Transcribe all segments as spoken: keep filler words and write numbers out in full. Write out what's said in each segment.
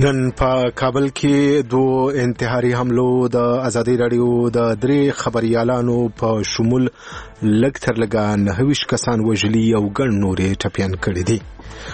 نن په کابل کې دوه انتحاري حملو د ازادي رادیو د درې خبريالانو په شمول لږ تر لږه نهه ویشت کسان وژلي او ګڼ نورې ټپیان کړي دي.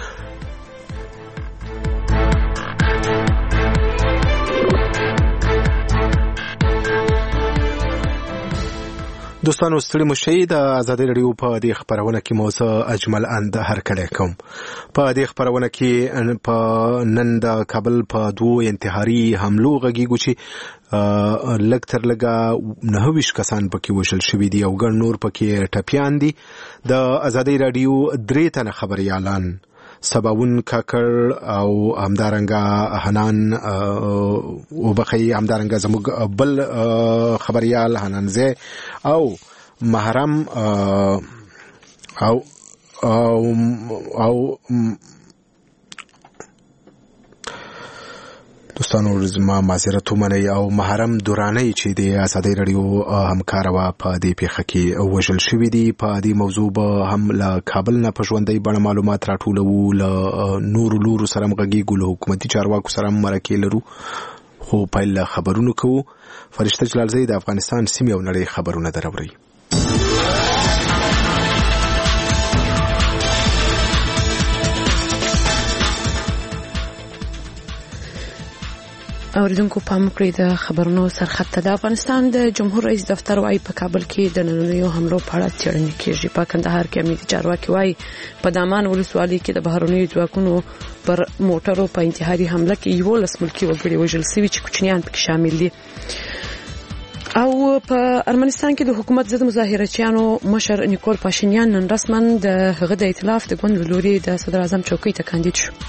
دوستانو ستړي مشي د ازادي رادیو په دې خبرونه کې موضوع اجمل اند هر کړه کوم. په دې خبرونه کې په نن د کابل په دوه انتحاري حملو غږیږو چې لږ تر لږه نهه ویشت کسان پکې وژل شوي دي او ګڼ نور پکې ټپیان دي. د ازادي رادیو درې تنه خبريالان سباون کاکر او همدارنګه حنان او بخي همدارنګه زموږ بل خبريال حنان زه او محرم او او او دوستانو زما معذرت ومنئ او محرم دورانی چې د ازادي رادیو همکار و په دې پیښه کې وژل شوی دی. په دې موضوع به هم له کابل نه په ژوندۍ بڼه معلومات راټولو، له نورو لورو سره همغږیږو، له حکومتي چارواکو سره هم مرکې لرو، خو پیل خبرونه کوو. فرشته جلالزی د افغانستان سیمې او نړۍ خبرونه دراوړي. اوریدونکو پام کړئ د خبرونو سرخط. د افغانستان د جمهور رئیس دفتر وايي په کابل کې د نننیو حملو په اړه څېړنه کیږي. په کندهار کې امنیتي چارواکي وايي په دامان ولسوالۍ کې د بهرنیو ځواکونو پر موټرو په انتحاري حمله کې یولس ملکي وګړي وژل شوي چې کوچنیان پکې شامل دي. او په ارمنستان کې د حکومت ضد مظاهرچیانو مشر نیکول پاشینیان نن رسما د هغه د ائتلاف د ګوند لوري د صدر اعظم چوکۍ ته کاندید شو.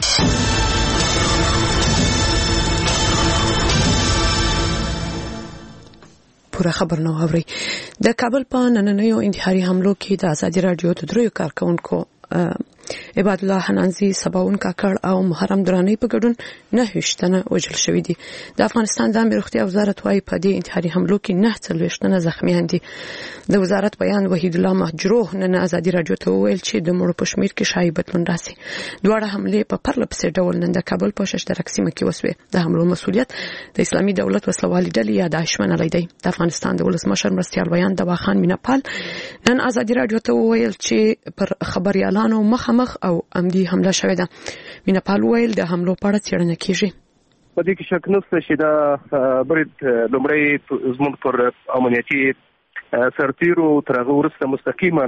پوره خبر نو اوري. د کابل په نننیو انتحاري حملو کې د ازادي رادیو د دریو کارکونکو عباد الله حنانزي، سباون کاکړ او محرم درانی په ګډون نه هیڅتنه وژل شوی دي. د افغانستان د امنیت روغتیا وزارت وايي په دې انتحاري حملو کې نه څلوېښت زخمیان دي. د وزارت بیان وحید الله مهجروه نن ازادي رادیو ته وویل چې د مړو په شمیر کې شایع بدلون راسي. دواړه حملې په پرله پسې ډول نن د کابل په ششترک سیمه کې وسوې. د حملو مسؤلیت د اسلامي دولت وسلوالي ډلې یا داعش منلی دی. د افغانستان د ولسمشر مرستیال بیان د واخان میناپال نن ازادي رادیو ته وویل چې پر خبريالانو مخ مخ او عمدي حمله شوې ده. میناپال ویل د حملو په اړه څېړنه کیږي. په دې کې شک نشته چې دا برید لومړی زموږ پر امنیتي سرتیرو تر هغه وروسته مستقیما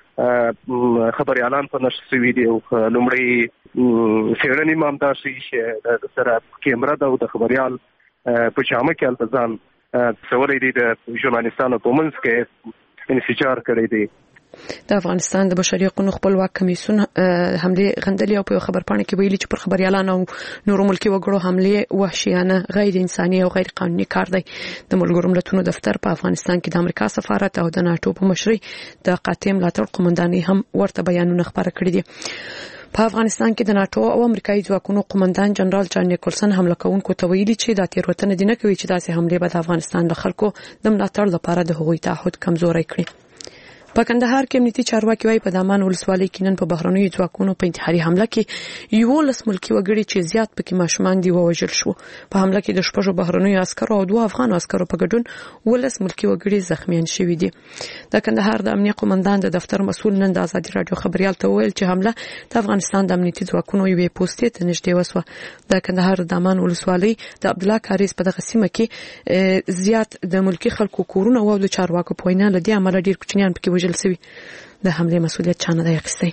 خبريالان په نشر شوي دي او لومړی څېړنې هم دا شي چې سره کیمرا ده او د خبريال په جامه کې التزام څولې دي د ژورنالستانو په منځ کې انفجار کړی دی. د افغانستان د بشري حقوقو خپلواک کمیسیون حمله غندلې او په خبر پاڼه کې ویلي چې پر خبريالانو او نورو ملکي وګړو حمله وحشیانه، غیر انساني او غیر قانوني کار دی. د ملګرو ملتونو دفتر په افغانستان کې د امریکا سفارت او د ناتو په مشرۍ د قاطع ملاتړ قومندانۍ هم ورته بیانونه خبره کړي دي. په افغانستان کې د ناتو او امریکایي ځواکونو قومندان جنرال جان نیکولسن حمله کوونکو ته ویلي چې دا تیروتنه دي نه کوي چې داسې حمله به د افغانستان د خلکو د ملاتړ لپاره د هغوی تعهد کمزوري کړي. په کندهار کې امنیتي چارواکي وايي په دامان ولسوالۍ کې نن په بهرنیو ځواکونو په انتحاري حمله کې یولس ملکي وګړي چې زیات پکې ماشومان دي ووژل شو. په حمله کې د شپږو بهرنیو عسکرو او دوه افغان عسکرو په ګډون ولس ملکي وګړي زخمیان شوي دي. د کندهار د امنیت قومندان د دفتر مسؤل نن د ازادي رادیو خبريال ته ویل چې حمله د افغانستان د امنیتي ځواکونو یوې پوستې ته نږدې وسوه. د کندهار د دامان ولسوالۍ د عبد الله کاریز په دغه سیمه کې زیات د ملکي خلکو کورونه او د چارواکو په وینا لدی عمل ډیر کوچنیان پکې وژل شوي. د حمله مسؤلیت چانه دی اخیستی.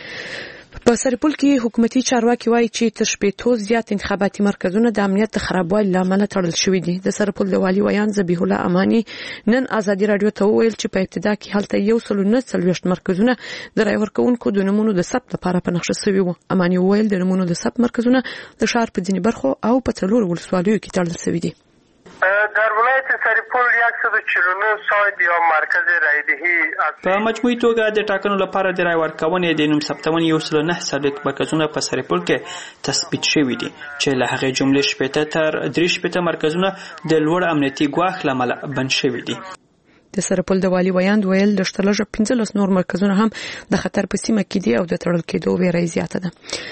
په سرپل کې حکومتي چارواکي وایي چې تر شپېتو زیات انتخاباتي مرکزونه د امنیت د خرابوالي لامل تړل شوي دي. د سرپل د والي ویان ذبیح الله امانی نن ازادي رادیو ته وویل چې په ابتدا کې هلته یو سل نه څلوېښت مرکزونه د رای ورکوونکو د نمونو د ثبت لپاره په نقشه شوي وو. امانی وویل د نمونو د ثبت مرکزونه د ښار په ځینې برخو او په څلورو ولسوالیو کې تړل شوي دي. در ولایت سرپل صد و چهل و نه سایت یا مرکز رایدهی په مجموعي توګه د ټاکنو لپاره د رای ورکونې د نوم ثبتونې یو سل نه څلوېښت مرکزونه په سرپل کې تثبیت شوي دي چې له هغې جملې شپېته تر درې شپېته مرکزونه د لوړ امنیتي ګواښ له امله بند شوي دي. د سرپل د والي ویاند ویل د شتلږه پنځلس نور مرکزونه هم د خطر په سیمه کې دي او د تړل کېدو ویره زیاته ده.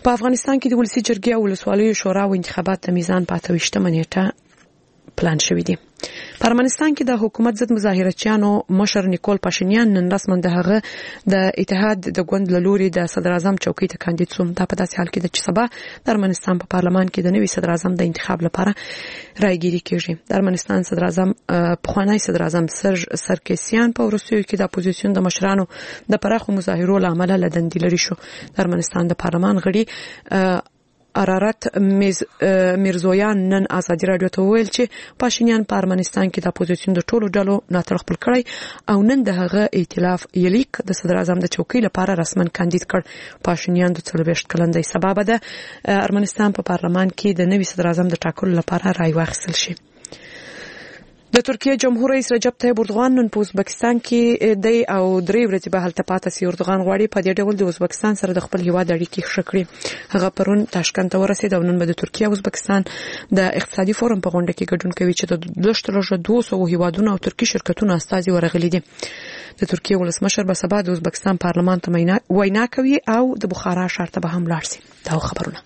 په افغانستان کې د ولسی جرګې او ولسوالیو شورا او انتخابات د میزان په اته ویشتمه نیټه پلان شوی دی. په ارمنستان کې د حکومت ضد مظاهرچیانو مشر نیکول پاشینیان نن رسما د هغه د اتحاد د ګوند لوري د صدر اعظم چوکۍ ته کاندید شوم. دا په داسې حال کې د چې سبا د ارمنستان په پارلمان کې د نوي صدر اعظم د انتخاب لپاره رايګيري کیږي. د ارمنستان صدر اعظم پخوانی صدر اعظم سرج سرکسیان په ورسوي کې د اپوزیسیون د مشرانو د پراخو مظاهرو لامل لدندې لري شو. د ارمنستان د پارلمان غړي ارارت میرزویان نن ازادي رادیو ته ویل چې پاشینیان په ارمنستان کې د اپوزیسیون د ټولو ډلو ناتر خپل کړی او نن د هغه ائتلاف یلیک د صدر اعظم د چوکۍ لپاره رسمن کاندید کړ. پاشینیان د څلوېښت کلندې سبب د ارمنستان په پارلمان کې د نوي صدر اعظم د ټاکلو لپاره رای واخیستل شي. د ترکیه جمهور رئیس رجب طیب اردوغان نن په ازبکستان کې د او درې ورځې به هلته پاتې سي. اردوغان غواړي په دې ډول د ازبکستان سره د خپل هیواد اړیکې ښه کړي. هغه پرون تاشکند ته ورسید او نن به د ترکیه او ازبکستان د اقتصادي فورم په غونډه کې ګډون کوي چې د دوه دوه سوه هیوادونو او ترکی شرکتونو استازي ورغلي دي. د ترکیه ولسمشر به سبا د ازبکستان پارلمان ته وینا کوي او د بخارا ښار ته به هم لاړ شي. دا خبرونه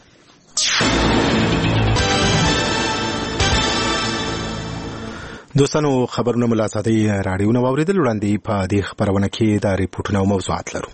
دوستانو خبرونه ملازادي رادیو نو اوریدل وړاندې په دې خبرونه کې د ریپورتونو او موضوعات لرو.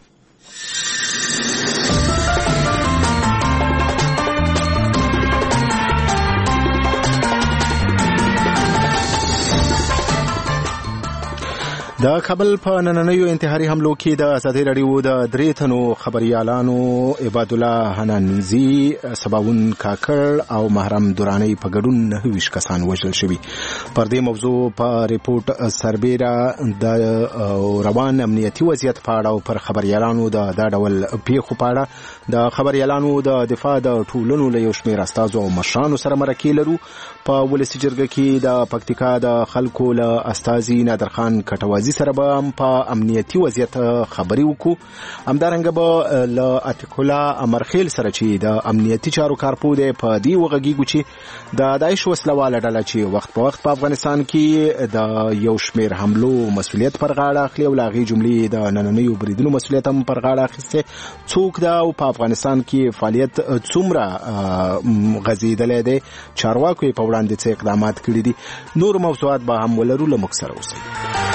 د کابل په نننیو انتحاري حملو کې د ازادي رادیو د درې تنو خبريالانو عباد الله حنانزي، سباون کاکړ او محرم دورانی په ګډون نه ویش کسان وژل شوي. پر دې موضوع په ریپورت سربیره د روان امنیتي وضعیت په اړه او پر خبريالانو د دا ډول پیښو په اړه د خبريالانو د دفاع د ټولنو له یو شمېر استازو او مشرانو سره مرکې لرو. په ولسی جرګه کې د پکتیکا د خلکو له استازي نادرخان کټوازي سره به په امنیتي وضعیت خبري وکړو. همدارنګه به له اتکولا امرخیل سره چې د امنیتي چارو کارپو دی په دې وغږیږو چې د داعش وسلواله ډله چې وخت په وخت په افغانستان کې د یو شمېر حملو مسؤلیت پر غاړه اخلي او لاغي جملې د نننیو بریدونو مسؤلیت هم پر غاړه اخیسته. څوک دا او په افغانستان کې فعالیت څومره غزیدلې دی، چارواکو په وړاندې څه اقدامات کړي دي. نور موضوعات به هم ولرو. له موږ سره اوسئ.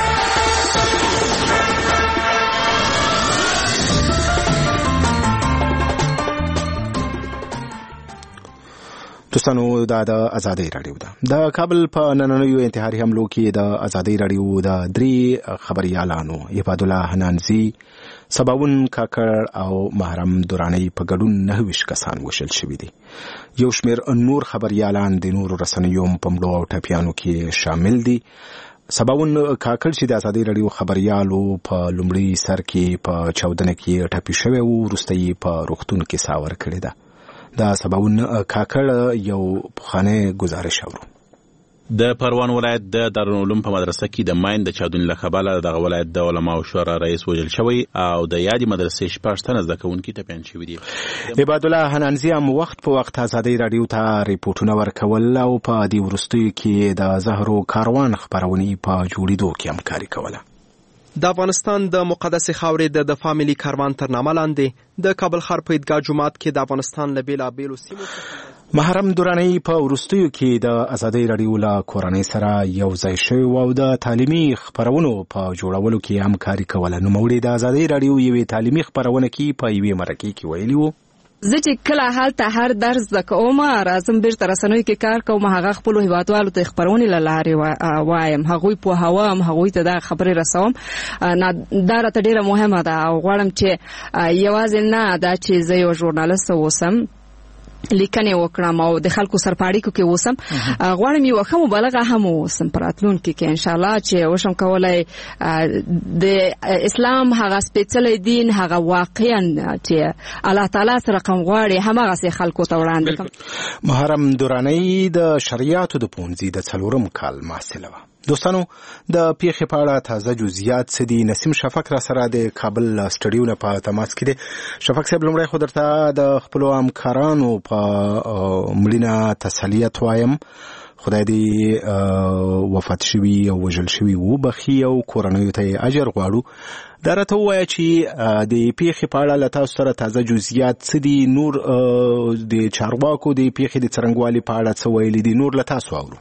دوستانو دا د ازادي رادیو ده. د کابل په نننیو انتحاري حملو کې د ازادي رادیو د درې خبريالانو عباد الله حنانزي، سباون کاکړ او محرم دورانی په ګډون نه ویش کسان وشل شوي دي. یو شمېر نور خبريالان د نورو رسنیو په مړو او ټپیانو کې شامل دي. سباون کاکړ چې د ازادي رادیو خبريالو په لومړي سر کې په چاودنه کې ټپي شوی و، وروسته یې په روغتون کې ساور کړی ده. دا سباون کاکړ یو پخوانی گزارش اورو. د پروان ولایت د دارالعلوم په مدرسه کې د ماین د چاودنې له کبله دغه ولایت د علماو شورا رئیس وژل شوی او د یادې مدرسې شپږ تنه زده کوونکي ټپیان شوي دي. عباد الله حنانزي هم وخت په وخت ازادي رادیو ته ریپورتونه ورکول او په دې وروستیو کې د زهرو کاروان خبرونې په جوړېدو کې همکاري کوله. د افغانستان د مقدس خاورې د دفاع ملي کاروان تر نامه لاندې د کابل ښار په عیدګاه جومات کې د افغانستان له بېلابېلو سیمو محرم دورانی په وروستیو کې د ازادي رادیو له کورنۍ سره یو ځای شوی او د تعلیمي خبرونو په جوړولو کې همکاري کوله. نوموړي د ازادي رادیو یوې تعلیمي خبرونه کې په یوې مرکې کې ویلي وو: زه چې کله هلته هر درس زده کوم راځم بیرته رسنیو کې کار کوم، هغه خپلو هیوادوالو ته خبرونې له لارې وایم، هغوی پوهوم، هغوی ته دا خبرې رسوم. دا راته ډېره مهمه ده او غواړم چې یوازې نه دا چې زه یو ژورنالست اوسم، لیکنې وکړم او د خلکو سره په اړیکو کې اوسم، غواړم یو ښه مبلغه هم اوسم په راتلونکي کې انشاءالله چې وشم کولی د اسلام هغه سپېڅلی دین هغه واقعا چې الله تعالی سره کوم غواړي هماغسې خلکو ته وړاندې کړم. محرم دورانی د شریعتو د پوهنځي د څلورم کال محصله وه. دوستانو د پیښې په اړه تازه جزئیات څه دي؟ نسیم شفق را سره د کابل سټډیو نه په تماس کې دی. شفق صاحب، لومړی خو درته د خپلو همکارانو په مړینه تسلیت وایم. خدای دې وفات شوي او وژل شوي وبخي او کورنیو ته اجر غواړو. دا راته ووایه چې د پیښې په اړه له تاسو سره تازه جزئیات څه دي، نور د چارواکو د پیښې د څرنګوالي په اړه څه ویلي دي، نور له تاسو اورو.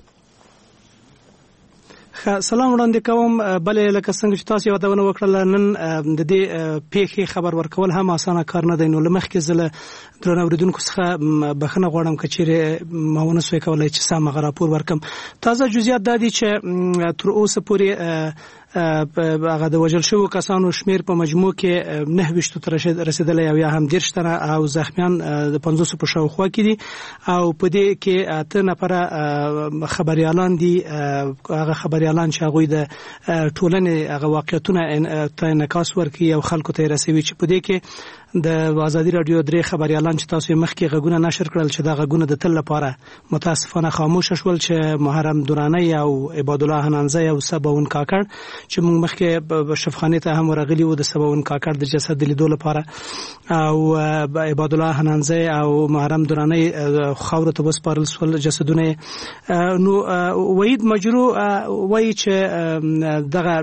سلام وړاندې کوم. بلې لکه څنګه چې تاسو یادونه وکړله، نن د دې پیښې خبر ورکول هم اسانه کار نه دی. نو له مخکې زه له درنو اوریدونکو څخه بخښنه غواړم که چیرې ما ونه سوی کولی چې سم هغه راپور ورکړم. تازه جزئیات دا دي چې تر اوسه پورې هغه د وژل شوو کسانو شمیر په مجموع کې نه ویشتو ته رسیدلی او یا هم دېرش تنه او زخمیان د پنځوسو په شاوخوا کې دي او په دې کې اته نفره خبریالان دي. هغه خبریالان چې هغوی د ټولنې هغه واقعیتونه ته انعکاس ورکوي او خلکو ته یې رسوي، چې په دې کې د ازادي راډیو درې خبریالان چې تاسو یې مخکې غږونه نشر کړل چې دا غږونه د تل لپاره متاسفانه خاموشه شول، چې محرم درانی او عباد الله حنانزی او سباون کاکړ چې موږ مخکې شفخانه ته هم ورغلي وو د سباون کاکړ د جسد لیدو لپاره، او عباد الله حنانزی او محرم درانی خاور ته وسپارل سول جسدونه. نو وحید مجرو وایي چې دغه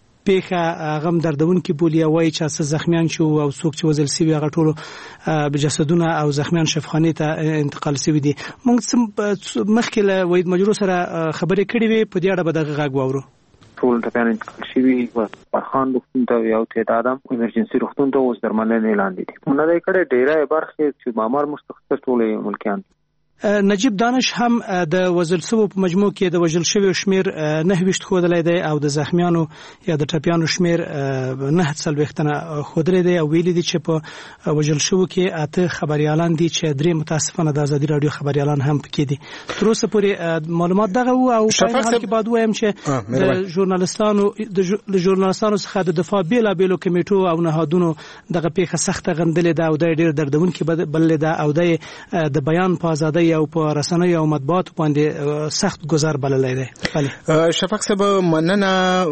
پیښه غم دردون کې بولی وایي چې څه زخمیان شو او څوک چې وزل سوي هغه ټول جسدونه او زخمیان شفخانه ته انتقال سوي دي. موږ مخکې له وحید مجرو سره خبرې کړې وې، په دې اړه به دغه غږ واورو. ټول ټپیان انتقال شوي و پرخان روغتون ته، یو تعداد هم ایمرجنسي روغتون ته اوس درملنې لاندې دي. نه دی کړی ډیری برخې چې مامار مستخصص ټول ملکیان. نجیب دانش هم د وژل شوو په مجموع کې د وژل شویو شمیر نه ویشت ښودلی دی او د زخمیانو یا د ټپیانو شمیر نه څلوېښت تنه ښودلی دی او ویلي دي چې په وژل شوو کې اته خبریالان دي چې درې متاسفانه د ازادي راډیو خبریالان هم پکې دي. تر اوسه پورې معلومات دغه وو او په این حال کې باید ووایم چې د ژورنالستانو د ژورنالستانو څخه د دفاع بېلابېلو کمیټو او نهادونو دغه پیښه سخته غندلې ده او دا ډېر دردونکې بللې ده او دا د بیان په ازادۍ او په رسنیو او مطبوعاتو باندې سخت گزار بللی دی. شفق صاحب مننه.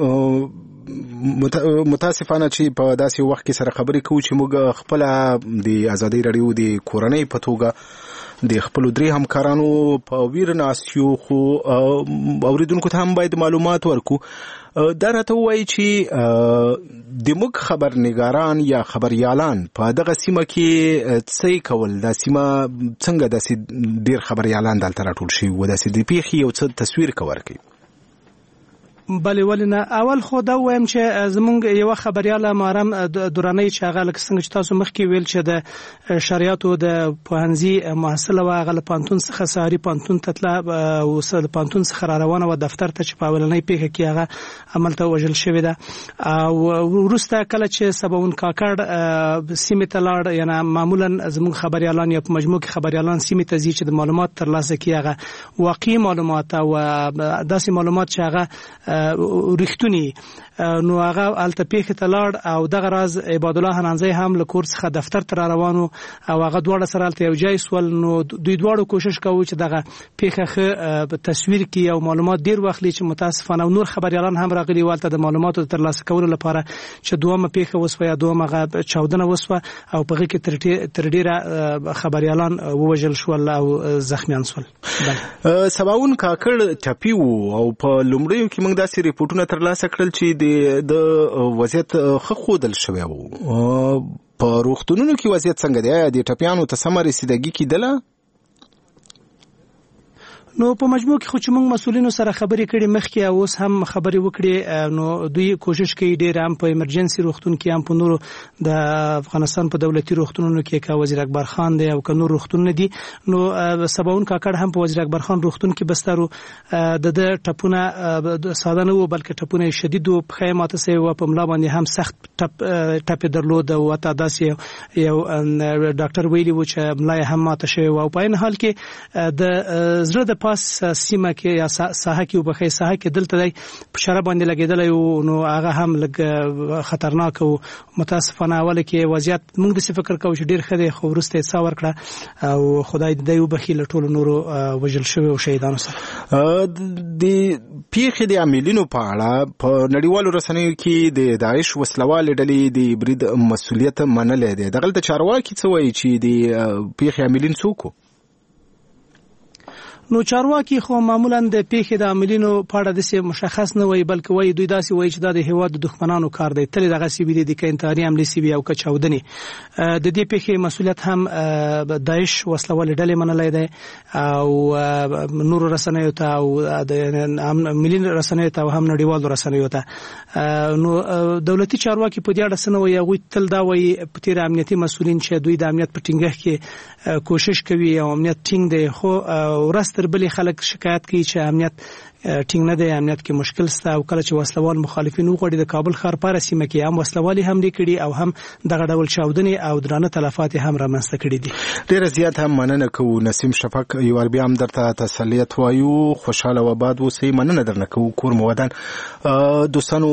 متاسفانه چې په داسې وخت کې سره خبرې کوو چې موږ خپل د ازادي راډیو د کورنۍ په توګه د خپل درې همکارانو په ویر ناستیو، خو اوریدونکو ته هم باید معلومات ورکو. دا راته وایي چې د موږ خبرنګاران یا خبريالان په دغه سیمه کې څه کول، دا سیمه څنګه داسې ډیر خبريالان دلته راټول شي و داسې د پیښې یو څه تصویر کور کوي. بلې ولنه اول خو دا وایم چې زمونږ یو خبرياله محرم درانی چې هغه لکه څنګه چې تاسو مخکې ویل چې د شریعتو د پوهنځي محصله و هغه پانتون څخه ساری پانتون تطلع او د پانتون څخه روانه و دفتر ته چې په اولنۍ پیښه کې هغه عمل ته وژل شوی ده او وروسته کله چې سباون کاکړ سیمه ته لاړ، یعنی معمولا زمونږ خبريالان یا په مجموع کې خبريالان سیمه ته ځي چې د معلومات ترلاسه کړي، هغه واقعي معلومات او داسې معلومات چې هغه ورښتونی نو هغه الته پیښه ته لاړ او دغه راز عباد الله حنانزی هم له کور څخه دفتر ته روانو او هغه دواړه سره الته یو ځای سول. نو دوی دواړو کوشش کوي چې دغه پیښه ښه تصویر کړي او معلومات ډیر واخلي، چې متاسفانه نور خبريالان هم راغلي والته د معلوماتو ترلاسه کولو لپاره چې دومره پیښه وسوه یا دومره چاودنه وسوه او په هغه کې تر ډیره خبريالان ووژل شول او زخمیان شول. سباون کاکړ ټپی وو او په لومړیو کې موږ داسې ریپورتونه ترلاسه کړل چې د وضعیت ښه ښودل شوی وو. په روغتونونو کې وضعیت څنګه دی؟ د ټپیانو ته سمه رسیدګي کېدله؟ نو په مجموع کې خو چې موږ مسؤلینو سره خبرې کړې مخکې او اوس هم خبرې وکړې، نو دوی کوشش کوي ډېر هم په ایمرجنسي روغتون کې هم په نورو د افغانستان په دولتي روغتونونو کې که وزیر اکبر خان دی او که نور روغتونونه دي، نو سباون کاکړ هم په وزیر اکبر خان روغتون کې بسترو د د ټپونه ساده نه وو بلکې ټپونه شدید وو، پښه یې ماته سوې وه، په ملا باندې هم سخت ټپ یې درلود او حتی داسې یو ډاکټر ویلي وو چې ملا یې هم ماته شوې وه. او په عین حال کې د زړه د پاس سیمه کې یا ساحه کې وبخې ساحه کې دلته دی په شره باندې لګېدلی وو، نو هغه هم لږ خطرناک او متاسفانه اوله کې وضعیت موږ داسې فکر کوو چې ډېر ښه دی، خو وروسته یې ساه ورکړه او خدای دې دی وبخي له ټولو نورو وژل شوي او شهیدانو سره. د پیښې د عاملینو په اړه په نړیوالو رسنیو کې د داعش وسلوالې ډلې د برید مسؤلیت منلی دی. دغلته چارواکي څه وایي چې د پیښې عاملین څوک وو؟ نو چارواکي خو معمولا د پیښې د عاملینو په اړه د مشخص نه وي بلکې وایي دوی داسې وایي چې دا د هیواد د دښمنانو کار دی تل دغه سی وی دي ک انتحاري حمله سی وی او ک چاودنی د دې پیښې مسولیت هم داعش وسلوال ډلې منلای دی او نور رسنیو ته او د ملي رسنیو ته هم نړیوالو رسنیو ته نو دولتي چارواکي په دې اړه سن وایي هغه تل دا وایي په تیر امنیتي مسولین چې دوی د امنیت په ټینګښت کې کوشش کوي او امنیت ټینګ دی خو ورستر بلې خلک شکایت کوي چې امنیت ټینګ نه دی امنیت کې مشکل سته او کله چې وسلوال مخالفین وغوړي د کابل ښار په سیمه کې هم وسلوالي حمله کړي او هم دغه ډول چاودنې او درانه تلفات هم رامنځته کړي دي. ډیر زیات هم مننه کوو نسیم شفق یو ار بیا هم درته تسلیت وایو خوشاله و آباد اوسئ مننه درنه کوو کور مو ودان. دوستانو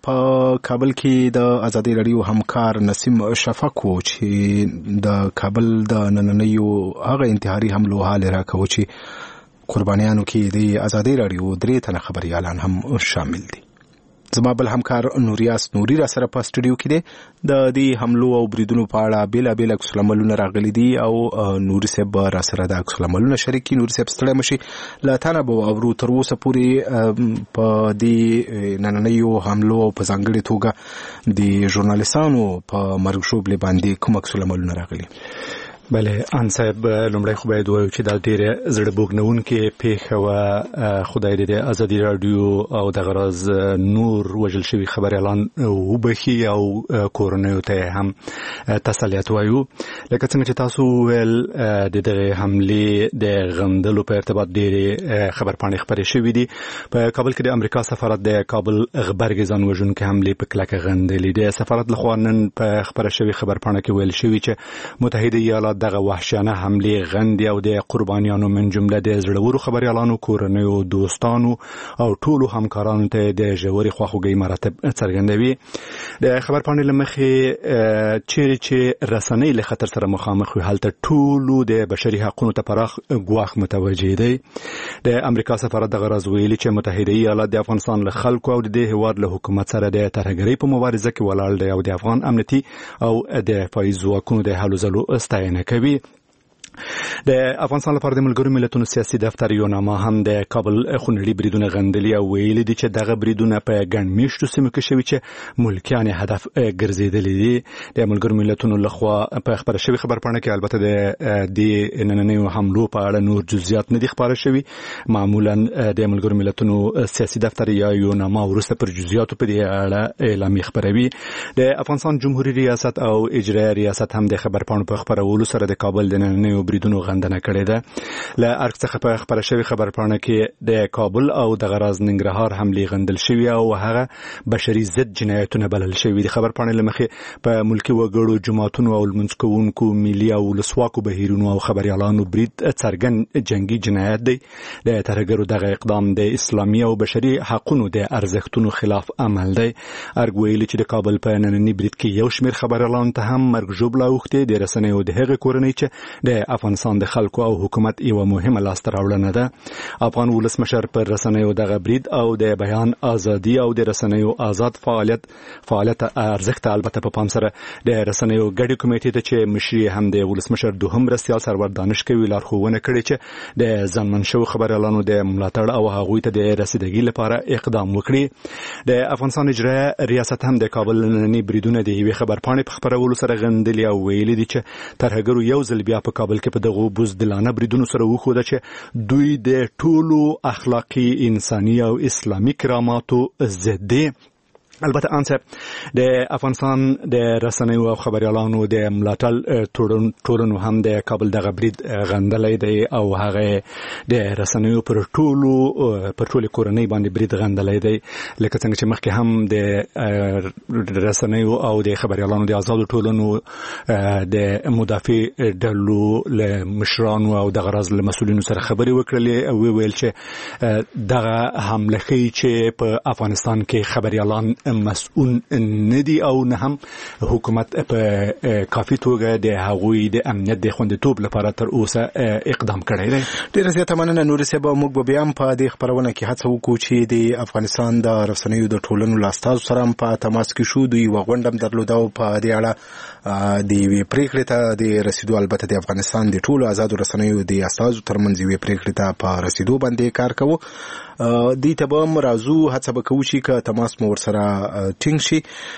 په کابل کې د ازادي رادیو همکار نسیم شفق و چې د کابل د نننیو هغه انتحاري حملو حال راکوي چې قربانیانو کې د ازادي رادیو درې تنه خبريالان هم شامل دي. زما بل همکار نوریاس نوري را سره په سټوډیو کې دی د دې حملو او بریدونو په اړه بیل بیل عکس العملونه راغلي دي او نوري صاحب را سره د عکس العملونه شریکي نوري صاحب ستړی مشي لا تنه به اورو تر اوسه پورې په دې نننیو حملو او په ځانګړي توګه د ژورنالیستانو په مرګ شوبلې باندې کوم عکس العملونه راغلي. بله ان صاحب لومړی خو باید وایو چې دا ډېره زړه بوږنونکې پیښه وه خدای دې د ازادي راډیو او د غرض نور وژل شوي خبریالان وبخي او کورنیو ته هم تسلیت وایو. لکه څنګه چې تاسو وویل د دغې حملې د غندلو په ارتباط ډېرې خبرپاڼې خپرې شوي دي. په کابل کې د امریکا سفارت د کابل غبرګې ځان وژونکې حملې په کلکه غندلې. د سفارت لخوا نن په خپره شوې خبرپاڼه کې ویل شوي چې متحده ایالات دغه وحشیانه حملې غندي او د قربانیانو من جمله د زړورو خبريالانو کورنیو دوستانو او ټولو همکارانو ته د ژورې خواخوږۍ مراتب څرګندوي. د خبرپاڼې له مخې چیرې چې رسنۍ له خطر سره مخامخ وي هلته ټولو د بشري حقوقو ته پراخ ګواښ متوجه دی. د امریکا سفارت دغه راز ویلي چې متحده ایالات د افغانستان له خلکو او د دې هیواد له حکومت سره د ترهګرۍ په مبارزه کې ولاړ دی او د افغان امنیتي او د دفاعي ځواکونو د هلو ځلو ستاینه کوي. د افغانستان لپاره د ملګرو ملتونو سیاسي دفتر یو نامه هم د کابل خونړي بریدونه غندلي او ویلي دي چې دغه بریدونه په ګڼ میشتو سیمو کې شوي چې ملکیان هدف ګرځېدلي دي. د ملګرو ملتونو لخوا په خبره شوي خبرپاڼه کې البته د دې نننیو حملو په اړه نور جزئیات نه دي خبره شوي. معمولا د ملګرو ملتونو سیاسي دفتر یا یو نامه وروسته پر جزئیاتو په دې اړه اعلامیه خبروي. د افغانستان جمهوریت ریاست او اجرایي ریاست هم د خبرپاڼو په خبرولو سره د کابل د نننیو بریدونو غندنه کړې ده. له ارګ څخه په خبره شوی خبرپاڼه کې د کابل او د غراز ننګرهار حملې غندل شوی او هغه بشري ضد جنایتونه بلل شوی. د خبرپاڼې له مخې په ملکی وګړو جماعتونو او لمونځ کوونکو ملي او ولسواکو بهیرونو او خبريالانو برید څرګند جنگي جنایت دی. د ترهګرو دغه اقدام د اسلامي او بشري حقوقو د ارزښتونو خلاف عمل دی. ارګ ویلي چې د کابل په نننی برید کې یو شمېر خبريالان ته هم مرګ ژوبله اوښتې. د رسنیو د هغې کورنۍ چې د افغانستان د خلکو او حکومت یو مهمه لاسته راوړنه ده. افغان ولسمشر پر رسنیو دغه برید او د بیان ازادي او د رسنیو آزاد فعالیت فعالیت ارزښت البته په پام سره د رسنیو ګډي کمیټې ته چې مشري هم د ولسمشر دوهم مرستیال سرور دانش کوي لارښوونه کړې چې د ځانمن شو خبريالانو د ملاتړ او هغوی ته د رسیدګۍ لپاره اقدام وکړي. د افغانستان اجرایي ریاست هم د کابل نننی بریدونه د یوې خبرپاڼې په خبرولو سره غندلي او ویلي دي چې ترهګرو یو ځل بیا په کابل کې په دغه بزدلانه بریدونو سره وښوده چې دوی د ټولو اخلاقی انساني او اسلامي کراماتو ضد دي. البته انصاف د افغانستان د رسنیو او خبريالانو د ملاتړ ټولنو هم د کابل دغه برید غندلې دی او هغه د رسنیو پر ټولو پر ټولو کورنۍ باندې برید غندلې دی. لکه څنګه چې مخکې هم د رسنیو او د خبريالانو د آزادو ټولنو د مدافع ډلو له مشرانو او د غرض له مسولینو سره خبرې وکړلې او ویل چې دغه حمله کوي چې په افغانستان کې خبريالان مسؤل نه دي او نه هم حکومت په کافي توګه د هغوی د امنیت د خوندیتوب لپاره تر اوسه اقدام کړی دی. ډیره زیاته مننه نور صاحب. موږ به بیا هم په دې خبرونه کې هڅه وکړو چې د افغانستان د رسنیو د ټولنو له استازو سره هم په تماس کې شو. دوی یوه غونډه هم درلوده او په دې اړه د یوې پرېکړې ته د رسیدو، البته د افغانستان د ټولو آزادو رسنیو د استازو ترمنځ یوې پرېکړې ته په رسیدو باندې کار کوو. دې ته به هم راځو، هڅه به کوو چې که تماس مو ورسره ټینګ شي.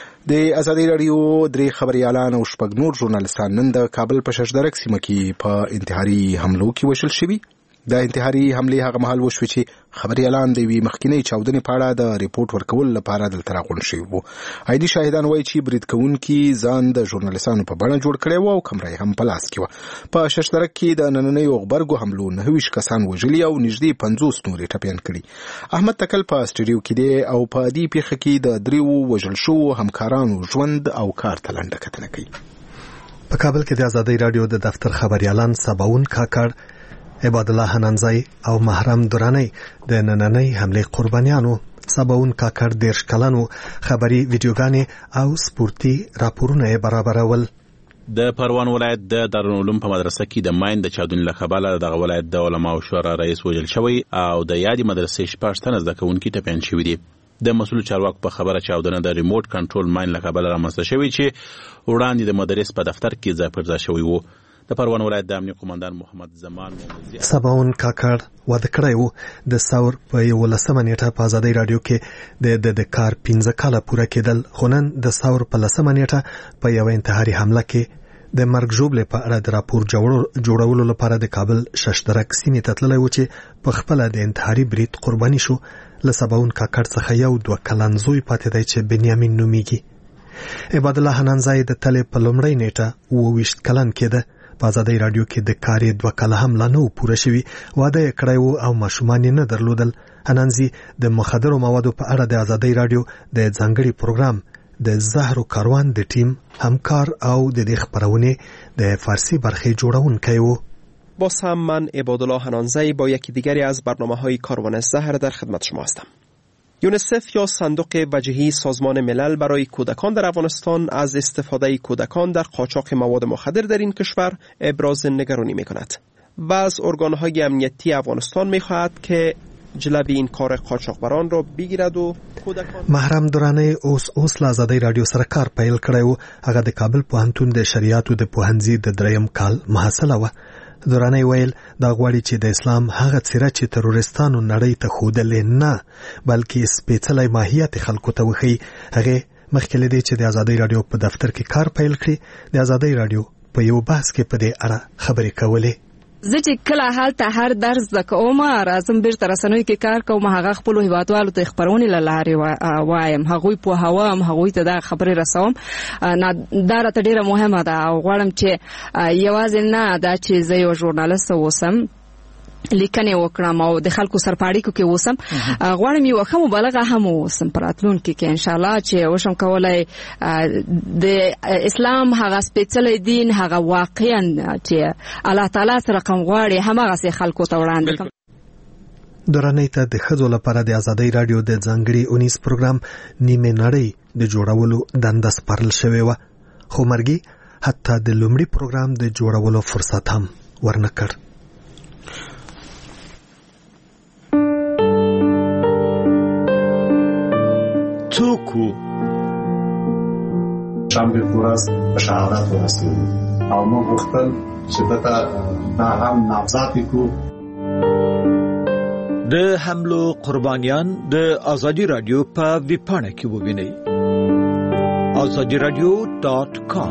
د ازادي راډیو درې خبريالان او شپږ نور ژورنالستان نن د کابل په ششدرک سیمه کې په انتحاري حملو کې وژل شوي. د انتحاري حملې هغه مهال وشوې چې خبريالان د یوې مخکینۍ چاودنې په اړه د ریپورت ورکولو لپاره دلته راغونډ شوي وو. عادي شاهدان وایي چې برید کوونکي ځان د ژورنالستانو په بڼه جوړ کړی و او کمره یې هم په لاس کې وه. په ششدرک کې د نننیو غبرګو حملو نهه ویشت کسان وژلي او نږدې پنځوس نور یې ټپیان کړي. احمد تکل په سټډیو کې دی او په دې پیښه کې د دریو وژل شوو همکارانو ژوند او کار ته لنډه کتنه کوي. په کابل کې د ازادي راډیو د دفتر خبريالان سباون کاکړ، عباد الله حنانزای او محرم درانی د نننۍ حملې قربانیانو. سباون کاکړ دیرش کلنو خبري ویډیوګانې او سپورتي راپورونه برابرول. د پروان ولایت د دارالعلوم په مدرسه کې د ماین د چاودنې له کبله دغه ولایت د علماو شورا رئیس وژل شوی او د یادې مدرسې شپږ تنه زده کوونکي ټپیان شوي دي. د مسؤل چارواکو په خبره چاودنه د ریموټ کنټرول ماین له کبله رامنځته شوې چې وړاندې د مدرسې په دفتر کې ځای پر ځای شوی وو. د پروان ولایت د امنیه قومندان محمد زمان سباون کاکړ واده کړی و د ثور په یولسمه نیټه په ازادي راډیو کې د د کار پنځه کاله پوره کېدل، خو نن د ثور په لسمه نیټه په یو انتحاري حمله کې د مرګ ژوبلې په اړه د راپور جوړولو لپاره د کابل ششدرک سیمې ته تللی و چې په خپله د انتحاري برید قرباني شو. له سباون کاکړ څخه یو دوه کلن زوی پاتې دی چې بنیامین نومیږي. عباد الله حنانزای د تلې په لومړۍ نیټه اووه ویشت کلن کېده. په ازادي راډیو کې د کارې دوه کاله هم لا نه پوره شوي، واده یې کړی و او ماشومان یې نه درلودل. حنانزي د مخدرو موادو په اړه د ازادي راډیو د ځانګړي پروګرام د زهرو کاروان د ټیم همکار او د دې خبرونه د فارسی برخه جوړونکی و. باز هم من عبادالله حنانزی با یکی دیگری از برنامه‌های کاروان زهر در خدمت شما هستم. یونیسف یا صندوق وجهی سازمان ملل برای کودکان در افغانستان از استفاده کودکان در قاچاق مواد مخدر در این کشور ابراز نگرانی می‌کند و از ارگان‌های امنیتی افغانستان می‌خواهد که جلوی این کار قاچاقبران را بگیرد و کودکان. محرم درانه اوس اوس له ازادي راډیو سره کار پیل کړی و. هغه د کابل پوهنتون د شریعتو د پوهنځي د دریم کال محصله و. درانه ویل دا غواړي چې د اسلام هغه څیره چې تروریستانو نړۍ ته ښودلې نه بلکې سپېڅلی ماهیت خلکو ته وښیي. هغه مخکې له دې چې د ازادي راډیو په دفتر کې کار پیل کړي، د ازادي راډیو په یو بحث کې په دې اړه خبرې کولې. زه چې کله هلته هر درس زده کوم راځم بیرته رسنیو کې کار کوم، هغه خپلو هیوادوالو ته خپرونې له لارې وایم، هغوی پوهوم، هغوی ته دا خبرې رسوم. دا راته ډېره مهمه ده او غواړم چې یوازې نه دا چې زه یو ژورنالست اوسم لیکنې وکړم او د خلکو سره په اړیکو کې اوسم، غواړم یو ښه مبلغه هم اوسم په راتلونکي کې انشاءالله چې وشم کولی د اسلام هغه سپېڅلی دین هغه واقعا چې الله تعالی سره کوم غواړي هماغسې خلکو ته وړاندې کړم. درنۍ ته د ښځو لپاره د ازادۍ راډیو د ځانګړي اونیز پروګرام نیمه نړۍ د جوړولو دنده سپارل شوې وه، خو مرګي حتی د لومړي پروګرام د جوړولو فرصت هم ورنه کړ. څوکو شنبه ورځ شهادت ورسېدو او موږ غوښتل چې دته دا هم نامزد کړو. د حملو قربانیان د ازادي رادیو په ویبپاڼه کې ووینئ azadi radio dot com.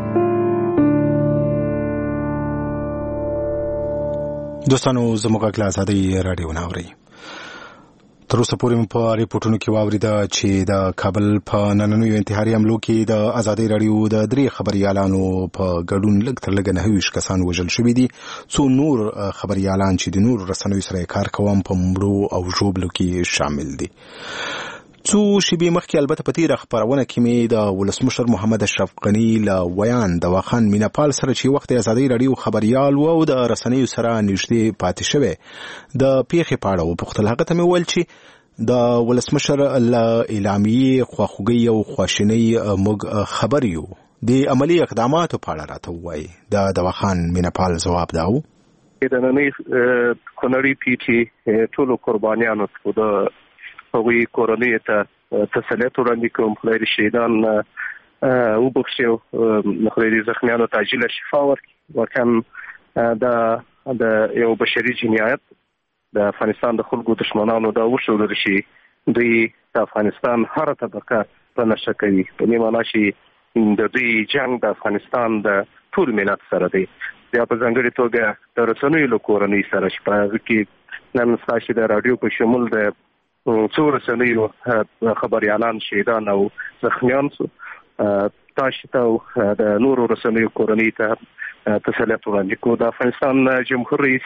دوستانو زموږ غږ له ازادي راډیو نه اورئ. تر اوسه پورې مو په ریپورټونو کې واوریده چې د کابل په نننیو انتحاري حملو کې د ازادي راډیو د درې خبريالانو په ګډون لږ تر لږه نهه ویشت کسان وژل شوي دي. څو نور خبريالان چې د نور رسنیو سره کار کوي په مړو او ژوبلو کې شامل دي. څو شیبې مخکې البته په تیره خبرونه کې مې د ولسمشر محمد اشرف غني له ویان د واخان میناپال سره چې وخت ازادي راډیو خبريال و او د رسنیو سره نږدې پاتې شوی د پیښې په اړه وپوښتل. هغه ته مې وویل چې د ولسمشر له اعلامیې خواخوږي او خواشینۍ موږ خبر یو. د عملی اقداماتو په اړه راته وایي. د دواخان مینپال ځواب داو. د نننۍ کونړي پیټي ټولو قربانیانو ته د هغوی کورنۍ ته تسلیت وړاندې کوم. خدای دې شهیدان وبخښي او خدای دې زخمیانو ته عاجله شفا ورکړي. واقعا دا د یو بشري جنایت د افغانستان د خلکو دشمنانو دا وښودل شي دوی د افغانستان هر طبقه په نشه کوي. په دې معنا چې د دوی جنگ د افغانستان د ټول ملت سره دی. بیا په ځانګړې توګه د رسنیو له کورنۍ سره چې په هغه کې نن ستاسو د رادیو په شمول د څو رسنیو خبريالان شهیدان او زخمیان سو تاسو ته د نورو رسنیو کورنۍ ته تسلیت وړاندې کوم. د افغانستان جمهور رئیس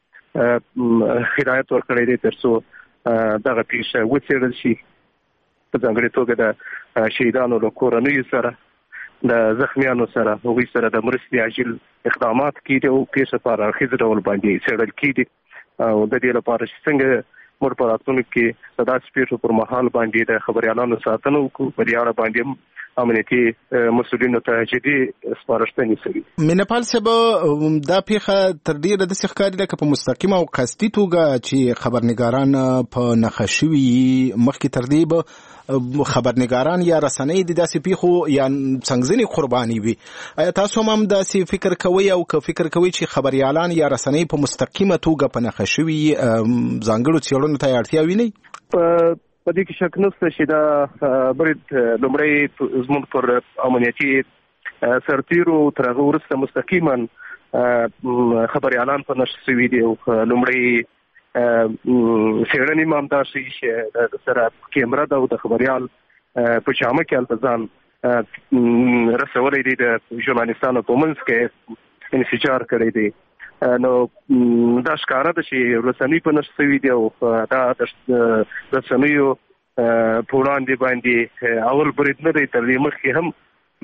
هدایت ورکړی دی ترڅو دغه پیښه وڅېړل شي. په ځانګړې توګه د شهیدانو له کورنۍ سره د زخمیانو سره هغوی سره د مرستې عاجل اقدامات کیږي او پیښه په اړخیز ډول باندې څېړل کیږي او د دې لپاره چې څنګه موږ په راتلونکي کې د داسې پیښو پر مهال باندې د خبريالانو ساتنه وکړو. په دې اړه باندې امنیتي مسؤلینو ته جدي سپارښتنې شوي. مینپال صاحب دا پیښه تر ډیره د ښکاري لکه په مستقیمه او قصدي توګه چې خبرنګاران په نخښوي مخکې تر دې به خبرنګاران یا رسنۍ د داسې پیښو یا څنګهځنې قرباني وي. آیا تاسو هم داسې فکر کوئ او که فکر کوئ چې خبريالان یا رسنۍ په مستقیمه توګه په نخښوي ځانګړو څېړنو ته اړتیا ویني؟ په دې کې شک نشته چې دا برید لومړی زموږ پر امنیتي سرتیرو تر هغه وروسته مستقیما خبريالان په نشر شوي دي او لومړی څېړنې هم دا شي چې سره کیمرا ده او د خبريال په جامه کې هلته ځان رسولی دی د ژورنالستانو په منځ کې انفجار کړی دی. نو دا ښکاره ده چې رسنۍ په نشر شوي دي او دا د رسنیو په وړاندې باندې اول برید نه دی. تر دې مخکې هم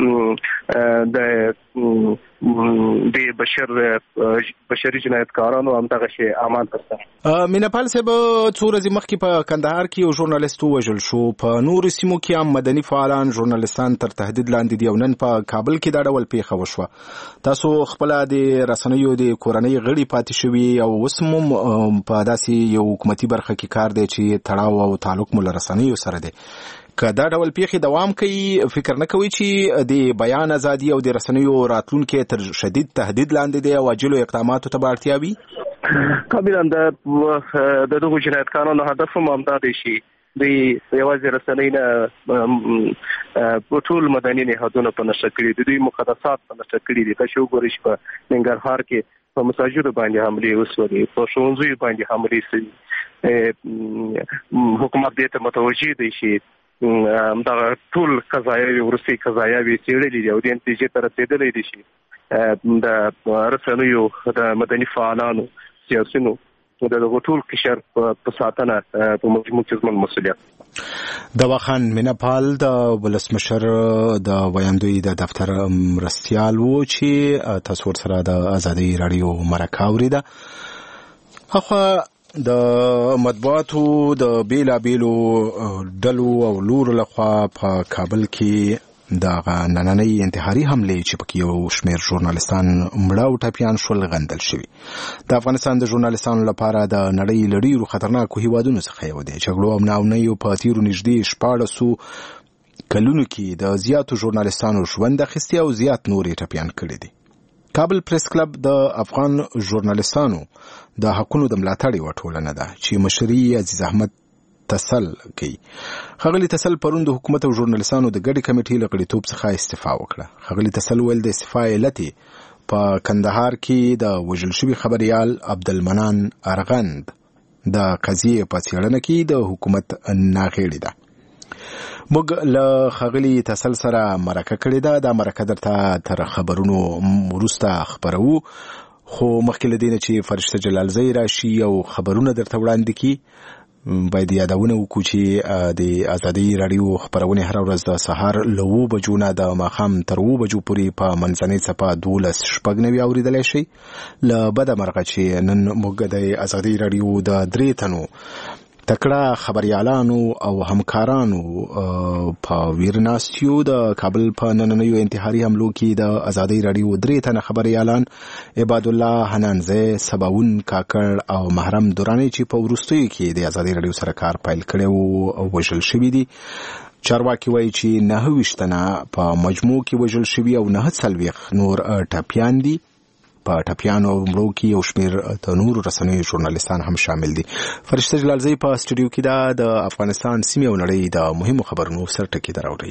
د د بشر بشري جنایتکارانو هم دغه شی اعمال ترسره. مینپال صاحب څو ورځې مخکې په کندهار کې یو ژورنالیست ووژل شو. په نورو سیمو کې هم مدني فعالان ژورنالیستان تر تهدید لاندې دي او نن په کابل کې دا ډول پیښه وشوه. تاسو خپل د رسنیو د کورنۍ غړي پاتې شوي او اوس هم په داسې یو حکومتي برخه کې کار دی چې تړاو او تعلق مو له رسنیو سره دی. که دا ډول پیښې دوام کوي فکر نه کوي چې د بیان ازادي او د رسنیو راتلونکي تر شدید تهدید لاندې دی او عاجلو اقداماتو ته اړتیا وي؟ کاملا د دغو جنایتکارانو هدف هم همدا دی چې دوی یوازې رسنۍ نه ټول مدني نهادونه په نشه کړي دي. دوی مقدسات په نشه کړي دي. تاسو وګورئ چې په ننګرهار کې په مساجدو باندې حملې وسوې، په ښوونځیو باندې حملې شوې. حکومت دې ته متوجه دی چې دا ټول قضایاوي ورسي قضایاوي څېړلې دي او د نتیجې ته رسېدلې دي چې د رسنیو د مدني فعالانو سیاسيونو د دغه ټول قشر په ساتنه په مجموع کې زموږ مسؤلیت. دواخان مینپال د ولسمشر د ویاندوی د دفتر مرستیال وو چې تاسو سره د ازادي رادیو مرکه اوریده. اخو د مطبوعاتو د بیلا بیلو ډلو او لور لخوا په کابل کې د نننۍ انتحاري حملې چې پکې یو شمېر ژورنالستان مړه او ټپیان شول غندل شوي. د افغانستان د ژورنالستانو لپاره د نړۍ له ډېرو خطرناکو هیوادونو څخه یو دی. جګړو او ناامنیو په تیرو نږدې شپاړسو کلونو کې د زیاتو ژورنالستانو ژوند اخیستی او زیات نورې ټپیان کړي دي. کابل پریس کلب د افغان ژورنالستانو د حقونو د ملاتړ یوه ټولنه ده چې مشري عزیز احمد تسل کوي. ښاغلي تسل پرون د حکومت او ژورنالستانو د ګډې کمیټې له غړیتوب څخه استعفا وکړه. ښاغلي تسل ویل د استعفا علت په کندهار کې د وژل شوي خبریال عبدالمنان ارغند د قضیې په څېړنه کې د حکومت ناغېړې ده. موږ له ښاغلي تسل سره مرکه کړې ده. دا مرکه درته تر خبرونو وروسته خپروو، خو مخکې له دې نه چې فرشته جلالزی راشي او خبرونه درته وړاندې کړي باید یادونه وکړو چې د ازادي راډیو خپرونې هره ورځ د سهار له اوو بجو نه د ماښام تر اوو بجو پورې په منځنۍ څپه دولس شپږ نوي اورېدلی شئ. له بده مرغه چې نن موږ د ازادي راډیو د درې تنو تکړه خبريالانو او همکارانو په ویرناستیو د کابل په نننیو انتحاري حملو کې د ازادي رادیو درې تنه خبريالان عباد الله حنانزه، سباون کاکړ او محرم دورانی چې په وروستیو کې د ازادي رادیو سره کار پیل کړي او وژل شوي دي. چارواکي وایي چې نه ویشتنه په مجموع کې وژل شوي او نه څلوېښت نور ټپیان دي. په ټپیانو او مړو کې یو شمېر د نورو رسنیو ژورنالیستان هم شامل دي. فرشته جلالزی په سټوډیو کې دا د افغانستان سیمې او نړۍ د مهمو خبرونو سرټکي دراوړي.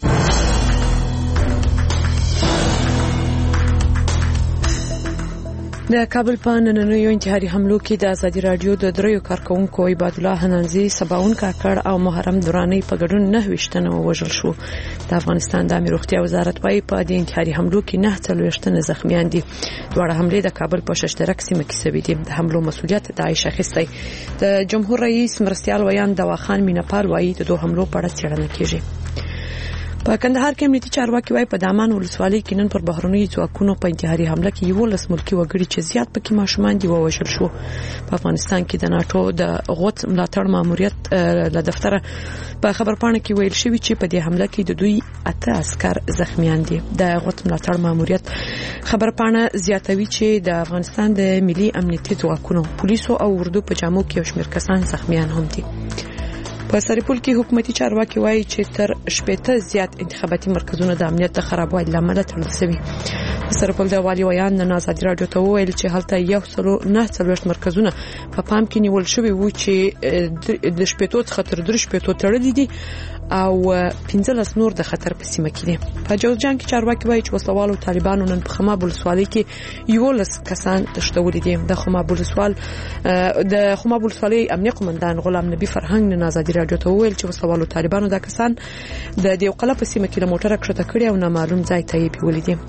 د کابل په نننیو انتحاري حملو کې د ازادي رادیو د دریو کارکونکو عباد الله حنانزي، سباون کاکړ او محرم دورانی په ګډون نه ویشتنه وژل شو. د افغانستان د امیر روغتیا وزارت وايي په دې انتحاري حملو کې نه څلوېښت زخمیان دي. دواړه حملې د کابل په ششترک سیمه کې شوې دي. د حملو مسؤلیت داعش اخیستی. د جمهور رئیس مرستیال ویان دواخان مینپال وايي د دوه حملو په اړه څېړنه کیږي. په کندهار کې امنیتي چارواکي وايي په دامان ولسوالۍ کې نن پر بهرنیو ځواکونو په انتحاري حمله کې یو لس ملکي وګړي چې زیات پکې ماشومان دي ووژل شو. په افغانستان کې د ناتو د غوت ملاتړ ماموریت له دفتر په خبرپاڼه کې ویل شوی چې په دې حمله کې د دوی اته عسكر زخمیان دي. د غوت ملاتړ ماموریت خبرپاڼه زیاتوي چې د افغانستان د ملي امنیتي ځواکونو، پولیسو او اردو په جامو کې یو شمېر کسان زخمیان هم دي. په سرپل کې حکومتي چارواکي وایي چې تر شپږ زیات انتخاباتي مرکزونه د امنیت د خرابوالي لامل تړل شوي. سرپل د والي ویان د ازادي رادیو ته ویل چې هلته یو سلو نه څلوېښت مرکزونه په پام کې نیول شوي وو چې د شپږ څخه تر درې شپږ تړلي دي او پنځلس نور د خطر په سیمه کې دي. په جوزجان کې چارواکي وایي چې وسلوالو طالبانو نن په خماب ولسوالۍ کې یو لس کسان تښتولي دي. د خماب ولسوال د خماب ولسوالۍ امنیه قومندان غلام نبی فرهنګ د ازادي رادیو ته ویل چې وسلوالو طالبانو دا کسان د دیوقله په سیمه کې له موټر کښته کړي او نامعلوم ځای ته یې بیولې دي.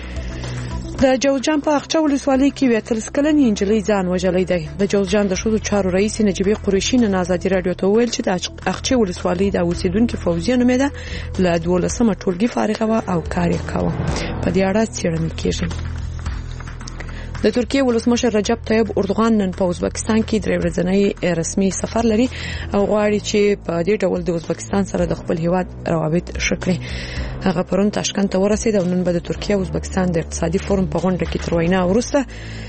د جوزجان په اقچه ولسوالۍ کې یو اتلس کلنې نجلۍ ځان وژلی دی. د جوزجان د ښځو چارو رئیس نجیبه قریشي نن ازادي رادیو ته ویل چې د اقچه ولسوالۍ د اوسیدونکو فوزیه نومېده له دولسمه ټولګي فارغه و او کار یې کاوه. په دې اړه څېړنه کیږي. د ترکیه ولسمشر رجب طیب اردوغان نن په ازبکستان کې درې ورځنی رسمي سفر لري او غواړي چې په دې ډول د ازبکستان سره د خپل هیواد روابط ښه کړي. هغه پرون تاشکند ته ورسید او نن به د ترکیه او ازبکستان د اقتصادي فورم په غونډه کې تر وینا وروسته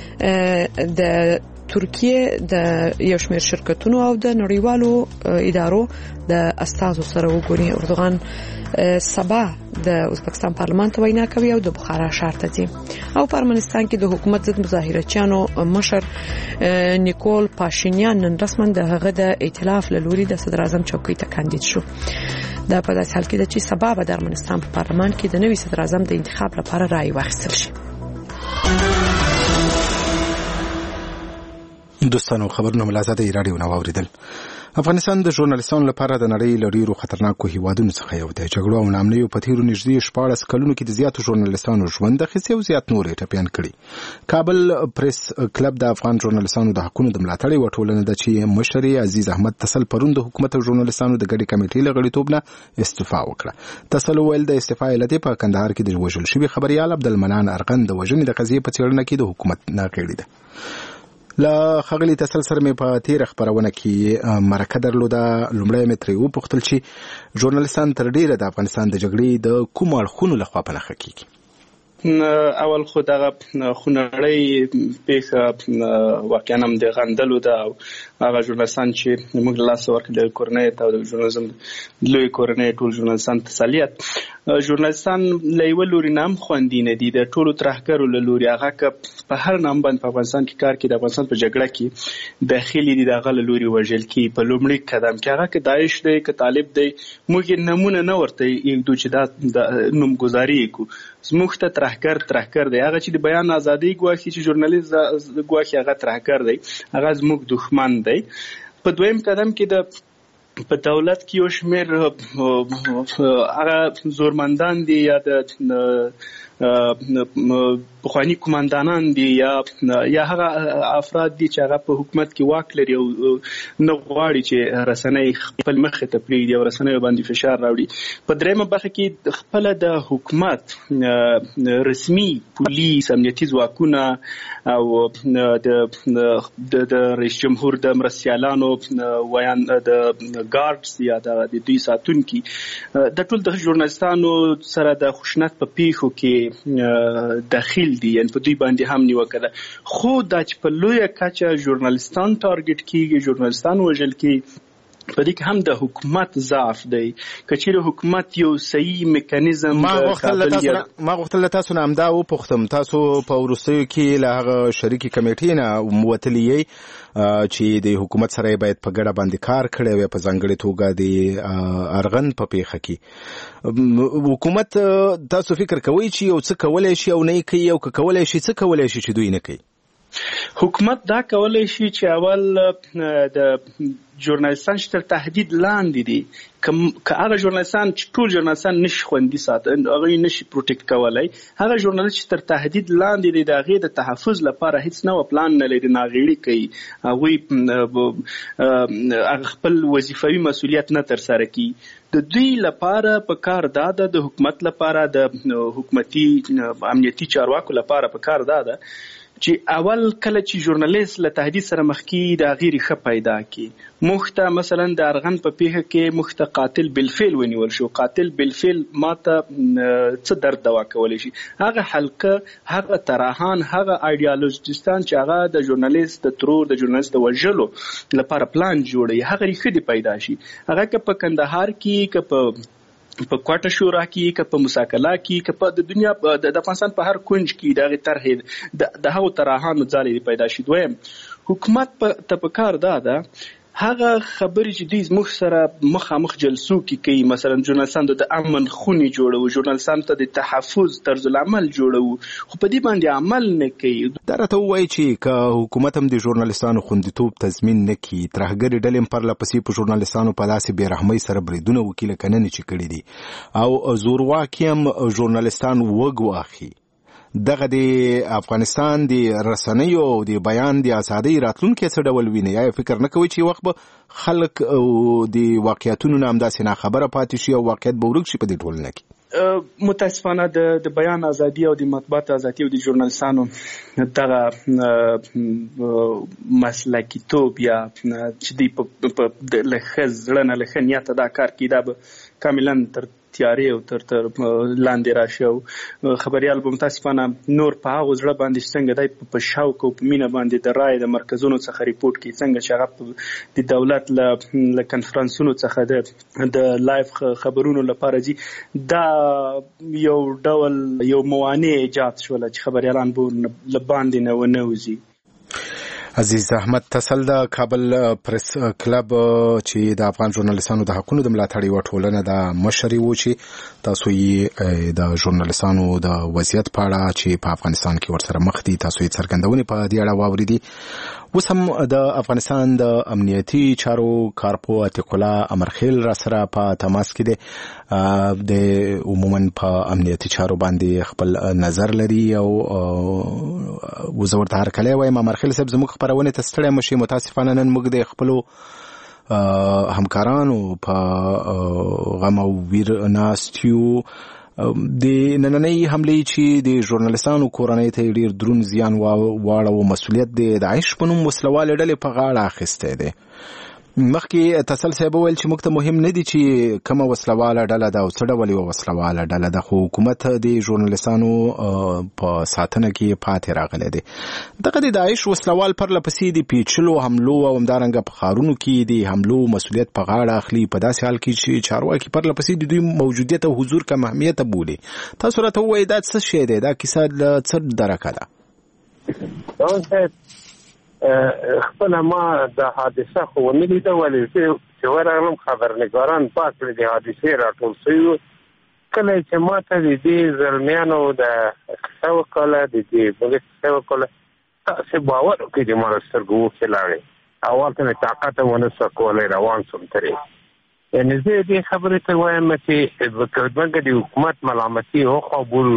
د ترکیه د یو شمېر شرکتونو او د نړیوالو ادارو د استازو سره وګوري. اردوغان سبا د ازبکستان پارلمان ته وینا کوي او د بخارا ښار ته ځي. او په ارمنستان کې د حکومت ضد مظاهرچیانو مشر نیکول پاشینیان نن رسما د هغه د ائتلاف له لوري د صدر اعظم چوکۍ ته کاندید شو. دا په داسې حال کې ده چې سبا به د ارمنستان په پارلمان کې د نوي صدر اعظم د انتخاب لپاره رائے واخیستل شي. دوستانو خبرونه ملازمه رادیو نو اوریدل. افغانستان د ژورنالیستانو لپاره د نړۍ له ډیرو خطرناکو هیوادونو څخه یو دی. جګړو او نامنیو په تیرو نږدې شپاړس کلونو کې د زیاتو ژورنالیستانو ژوند اخیستی او زیات نور یې ټپیان کړي. کابل پریس کلب د افغان ژورنالیستانو د حقونو د ملاتړ یوه ټولنه ده چې مشر عزیز احمد تسل پرون د حکومت او ژورنالیستانو د ګډې کمیټې له غړیتوب نه استعفا وکړه. تسل ویل د استعفا علت په کندهار کې د وژل شوي خبريال عبدالمنان ارغند د وژنې د قضیې په څېړنه کې د حکومت ناغېړي ده. لا خغلی تسل سره مې په تیر خبرونه کې مرکه درلوده. لومړی مې ترې وپوښتل چې ژورنالیستان تر ډیره د افغانستان د جګړې د کوم اړخونو لخوا په نښه کیږي. اول خو دغه خونړۍ پیښه واقعا هم د غندلو ده او هغه ژورنالیستان چې موږ لاس ورکړل کورنۍ ته د ژورنالیزم لوی کورنۍ ټول ژورنالیستان تسلیت. ژورنالیستان له یو لوري نام خوندي نه دي د ټولو ترهګرو له لوري هغه که په هر نام باندې په افغانستان کې کار کوي د افغانستان په جګړه کې داخلي دي دغه له لوري وژل کی په لومړي قدم کې هغه که داعش دی که طالب دی موږ نمونه نه ورته یو چې دا نومګذاري کو زموږ ته ترهګر ترهګر دی هغه چې د بیان ازادي ګواښي چې ژورنالیست ګواښي هغه ترهګر دی هغه زموږ دښمن دی. په دویم قدم کې د په دولت کې یو شمېر هغه زورمندان دي یا د پخوانی کمانډانان دي یا یا هغه افراد دي چې هغه په حکومت کې واک لري او نه غواړي چې رسنۍ خپل مخ ته پریږدي او رسنۍ باندې فشار راوړي. په دریمه برخه کې خپل د حکومت رسمي پولیس امنیتي ځواکونه او د د رئیس جمهور د مرستیالانو ویان د ګارډز یا د دوی ساتونکي د ټول د ژورنالستانو سره د خشونت په پیښو کې داخل دي، یعنی په دوی باندې هم نیوکه ده. خو دا چې په لویه کچه ژورنالستان ټارګټ کیږي، ژورنالستان وژل کیږي، په دې کې هم د حکومت ضعف دی. کچېرې حکومت یو صحیح میکانیزم ما غوښتل ما غوښتل تاسو نه همدا وپوښتم، تاسو په وروستیو کې له هغه شریکي کمیټې نه وتلي یې چې د حکومت سره باید په ګډه باندې کار کړی وي په ځانګړې توګه د ارغن په پیښه کې. حکومت تاسو فکر کوئ چې یو څه کولی شي او نه یې کوي، او که کولی شي څه کولی شي چې دوی نه کوي؟ حکومت دا کولی شي چې اول د ژورنالستان چې تر تهدید لاندې دي، که هغه ژورنالستان چې ټول ژورنالستان نشي خوندي ساتي، هغه نشي پروټیکټ کولای، هغه ژورنالست چې تر تهدید لاندې دي د هغې د تحفظ لپاره هیڅ نوع پلان نه لري، ناغېړي کوي، هغوی خپل وظیفوي مسؤلیت نه ترسره کوي. د دوی لپاره په کار دا ده، د حکومت لپاره، د حکومتي امنیتي چارواکو لپاره په کار دا ده چې اول کله چې ژورنالیست له تهدید سره مخ کیږي د هغې ریښه پیدا کړي. موږ ته مثلا د ارغن په پیښه کې موږ ته قاتل بالفعل ونیول شو. قاتل بالفعل ما ته څه درد دوا کولی شي؟ هغه حلقه، هغه تراهان، هغه ایډیالوژیستان چې هغه د ژورنالیست د ترور د ژورنالیست د وژلو لپاره پلان جوړوي، هغه ریښه دې پیدا شي. هغه که په کندهار کې، که په په کوټه شورا کې، که په مساکلا کې، که په د دنیا د افغانستان په هر کنج کې د هغې طرحې د هغو تراهانو ځالې پیدا شي. دویم، حکومت ته په کار دا ده هغه خبرې چې دوی موږ سره مخامخ جلسو کې کوي، مثلا ژورنالستان د امن خونې جوړوي، ژورنالستان ته د تحفظ طرز العمل جوړوي، خو په دې باندې عمل نه کوي. دا راته ووایي چې که حکومت هم د ژورنالستانو خوندیتوب تضمین نه کړي، ترهګرې ډلې هم پرله پسې په ژورنالستانو په داسې بې رحمۍ سره بریدونه وکړي لکه نن چې کړي دي، او زورواکي هم ژورنالستان وږ واخلي، دغه د افغانستان د رسنیو او د بیان د ازادۍ راتلونکي څه ډول ویني؟ یا فکر نه کوي چې وخت به خلک د واقعیتونو نه همداسې ناخبره پاتې شي او واقعیت به ورک شي په دې ټولنه کې؟ متاسفانه د بیان ازادي او د مطبوعات ازادي او د ژورنالستانو دغه مسلکیتوب یا چې دوی په له ښه زړه نه له ښه نیته دا کار کوي، دا به کاملا تر تیارې او تر تر لاندې راشي. او خبریال به متاسفانه نور په هغو زړه باندې چې څنګه دی په شوق او په مینه باندې د رایې د مرکزونو څخه ریپورټ کوي، څنګه چې هغه د دولت له کنفرانسونو څخه د لایف خبرونو لپاره ځي، دا یو ډول یو موانع ایجاد شوله چې خبریالان به له باندې نه ونه وځي. عزیز احمد تسل د کابل پریس کلب چې د افغان ژورنالستانو د حقوقو د ملاتړ یو ټولنه د مشري و چې تاسو یې د ژورنالستانو د وضعیت په اړه چې په افغانستان کې ورسره مخ دي تاسو یې څرګندونې په دې اړه واوریدي. اوس هم د افغانستان د امنیتي چارو کارپو عتیق الله امرخیل را سره په تماس کې دی، د عموما په امنیتي چارو باندې خپل نظر لري او وزورت هر کله وایم امرخیل صاحب زموږ خبرونه ته ستړی مشي. متاسفانه نن موږ د خپل همکارانو په غم او ویر ناستیو د نننۍ حملې چې د ژورنالستانو کورنۍ ته ډېر دروند زیان واړو، مسؤلیت د داعش په نوم وسلوالې ډلې په غاړه اخیستی دی. مخکې تسل صاحب وویل چې موږ ته مهم نه دي چې کومه وسلواله ډله ده او څه ډول یوه وسلواله ډله ده، خو حکومت د ژورنالستانو په ساتنه کې پاتې راغلی دی. دغه د داعش وسلوال پرله پسې د پیچلو حملو او همدارنګه په ښارونو کې د حملو مسؤلیت په غاړه اخلي، په داسې حال کې چې چارواکي پرله پسې د دوی موجودیت او حضور کم اهمیته بولي. تاسو راته ووایئ دا څه شی دی، دا کیسه له څه درکه ده؟ خپل ما د حادثه خو ونه لیده، ولې چې ورغلم خبرنګاران پاک کړي د حادثې راټول شوي. کله چې ما ته د دې زلمیانو د کیسه وکړله، د دې بلې کیسه وکړله، تاسې باور وکړئ د ما له سترګو اوښکې لاړې. اول ته مې طاقت ونه سو کولی، روان شوم ترې. یعنې زه دې خبرې ته وایم چې زموږ د حکومت ملامتي وقبول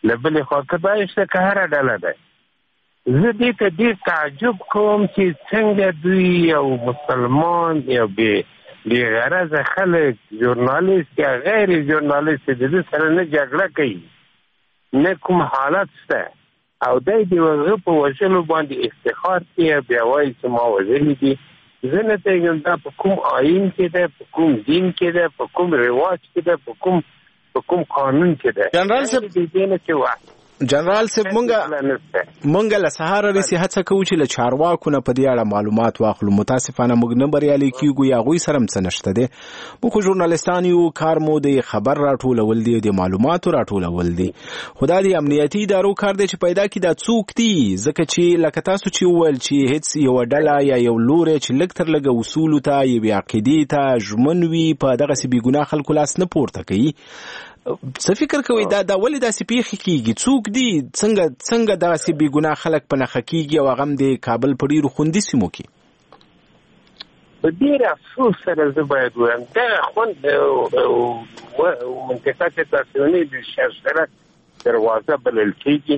لبلې خوا کدای شته که هره ډله ده. زه دې ته ډېر تعجب کوم چې څنګه دوی یو مسلمان یو بې بې غرضه خلک ژورنالیست یا غیر ژورنالیست د دې سره نه جګړه کوي نه کوم حالت شته او دی د هغه په وژلو باندې افتخار کوي بیا وایي چې ما وژلي دي. زه نه پوهېږم دا په کوم آیین کې ده په کوم دین کې ده په کوم رواج کې ده په کوم په کوم قانون کې ده. جنرال صاحب جنرال صاحب مونږه مونږه له سهار رسي هڅه کوو چې له چارواکو نه په دې اړه معلومات واخلو. متاسفانه موږ نه بریالي کیږو یا غوي سره څه نشته دي. موږ ژورنالیستان یو کار مو د خبر راټولول دي د معلوماتو راټولول دي. خدای دې امنیتي ادارو کار دی چې پیدا کړي دا څوک دي ځکه چې لکه تاسو چې وویل چې هیڅ یو ډله یا یو لوري چې لږ تر لږه اصول ته یو عقیدې ته ژمن وي په دغه سي بي ګناه خلکو لاس نه پورته کوي. څه فکر کوي دا دا ولې داسې پیښې کیږي؟ څوک دي څنګه څنګه داسې بې ګناه خلک په نښه کیږي او هغه هم د کابل په ډېرو خوندي سیمو کې؟ په ډېر افسوس سره زه باید ووایم دغه خوند منطقه تاسیوني د شرشرک دروازه بلل کیږي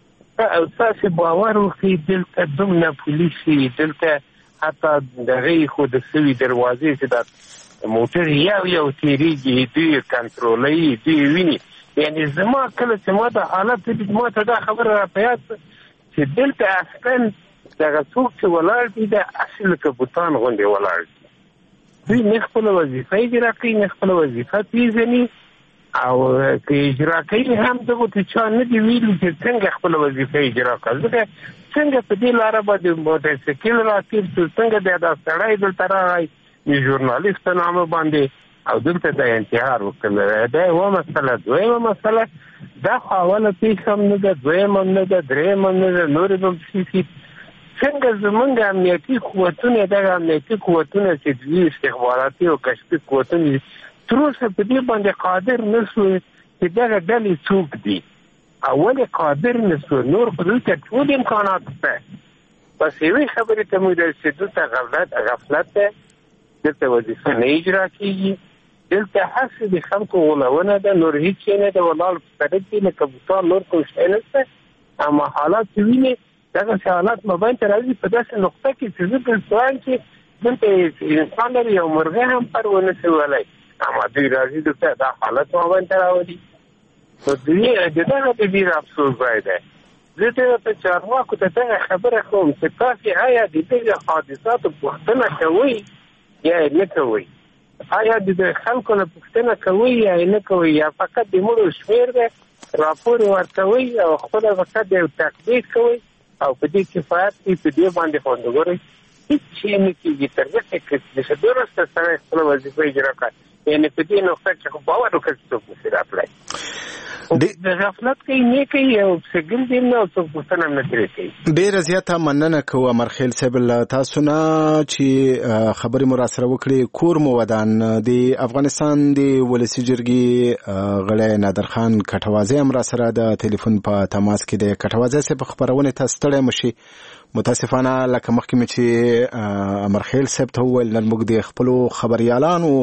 او تاسې باور وکړئ دلته دومره پولیسي دلته حتی دغه ایښودل سوي دروازې چې دا موټر یو یو تیریږي دوی کنټرولوي دوی ویني. یعنې زما کله چې ما د حالت ما ته دا خبره را په یاد چې دلته اصلا دغه څوک چې ولاړ دي د اصل لکه بوتان غوندې ولاړ دي. دوی نه خپله وظیفه اجرا کوي نه خپله وظیفه پېژني او که اجرا کوي هم دغو ته چا نه دي ویلي چې څنګه خپله وظیفه اجرا کړه. ځکه څنګه په دې لاره باندې موټرسایکل راتېر شو څنګه بیا دا سړی دلته راغی د ژورنالیست په نامه باندې او دلته د انتحار وکړل. دا یوه مسله. دویمه مسله دا خو اوله پېښه هم نه ده دویم هم نه ده درېیم هم نه ده نورې به پسې شي. څنګه زمونږ امنیتي قوتونه دغه امنیتي قوتونه چې دوی استخباراتي او کشفي قوتونه دي تر اوسه په دې باندې قادر نه شو چې دغه ډلې څوک دي او ولې قادر نه شو. نور خو دوی ته ټول امکانات شته بس یوې خبرې ته موږ رسېدو ته غفلت غفلت ده. دلته وظیفه نه اجرا کیږي دلته هسې د خلکو غولونه ده نور هیڅ شی نه ده ولاړ په سړک کې لکه بوتان نور کوم شی نشته. اما حالات چې وینې دغسې حالات مابین ته راځي په داسې نقطه کې چې زه دلته وایم چې دلته انسان لري یو مرغۍ هم پر ونه شي ولی اما دوی راځي دلته دا حالت مابین ته راولي. نو دوی د دغه د ډېر افسوس ځای دی. زه دغه په چارواکو ته دغه خبره کوم چې تاسې آیا د دغه حادثاتو پوښتنه کوئ یا نه کوي؟ آیا د خلکو نه پوښتنه کوي یا نه کوي یا فقط د مړو شمېر دی راپور ورکوي او خپله فقط یو تقدیر کوي او په دې کفایت کوي په دې باندې خوند وګورئ هېڅ شی نه کېږي تر دې چې د وروسته سړی خپله وظیفه اجرا کړه. یعنې په دې نقطه کې خو باور وکړه چې څوک نشي راتلی د غفلت کوي نه کوي او څه ګرځي نه او څوک پوښتنه هم نه ترې کوي. ډېره زیاته مننه کوو امرخیل صاحب له تاسو نه چې خبرې مو راسره وکړې. کور مو ودان د افغانستان د ولسي جرګې غړی نادرخان کټوازی هم راسره د ټلیفون په تماس کې دی. کټوازی صاحب خبرونې ته ستړی مه شي. متاسفانه لکه مخکې مې چې امرخیل صاحب ته وویل نن موږ د خپلو خبریالانو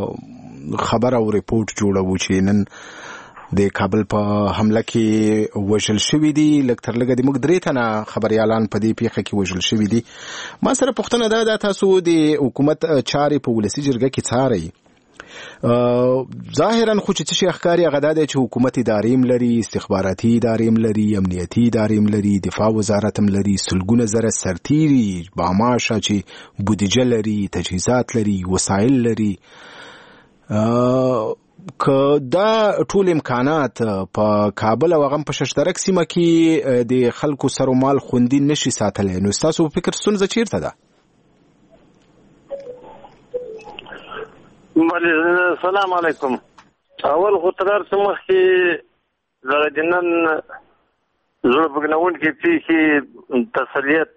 خبر او ریپورټ جوړوو چې نن د کابل په حمله کې وژل شوي دي. لږ تر لږه د موږ درې تنه خبریالان په دې پیښه کې وژل شوي دي. ما سره پوښتنه دا ده تاسو د حکومت چارې په ولسي جرګه کې څارئ. ظاهرا خو چې څه شي ښکاري هغه دا دی چې حکومت ادارې هم لري استخباراتي ادارې هم لري امنیتي ادارې هم لري دفاع وزارت هم لري سلګونه زره سرتیري باماشه چې بودیجه لري تجهیزات لري وسایل لري. که دا ټول امکانات په کابل او هغه په ششترک سیمه کې د خلکو سر او مال خوندي نشي ساتلی نو ستاسو په فکر ستونزه چیرته ده؟ السلام علیکم. اول خو تر هر څه مخکې دغه د نن زړه بوږنوونکې پیښې تسلیت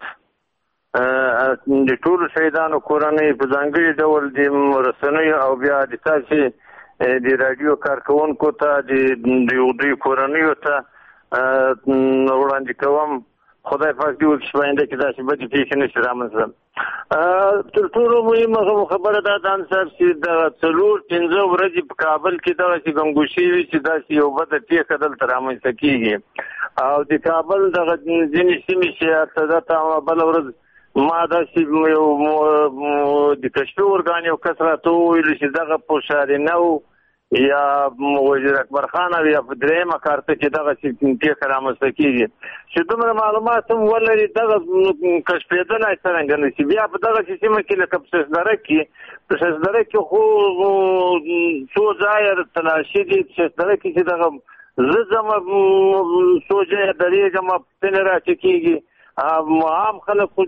د ټولو شهیدانو کورنۍ په ځانګړي ډول د رسنیو او بیا د تاسې د راډیو کارکوونکو ته د دوی کورنیو ته وړاندې کوم خدای پاک دې وکړي چې په آینده کې داسې بدې پېښې نه شي رامنځته. تر ټولو مهمه خبره دا ده صاحب چې دغه څلور پنځه ورځې په کابل کې دغسې ګنګوشې وي چې داسې یو بده پېښه دلته رامنځته کېږي او د کابل دغه ځینې سیمې چې ارتدته بله ورځ ما داسې یو د کشفي ارګان یو کس راته وویلو چې دغه پوشارینه و یا وزیر اکبر خان او یا په درېیمه کارته کې دغسې پېښه رامنځته کېږي چې دومره معلومات هم ولري دغه کشفېدلی څرنګه نه شي. بیا په دغسې سیمه کې لکه په ششدره کې په ششدره کې خو څو ځایه تلاشي دي په ششدره کې چې دغه زه ځمه څو ځایه درېږم پوښتنې راته کېږي عام خلک خو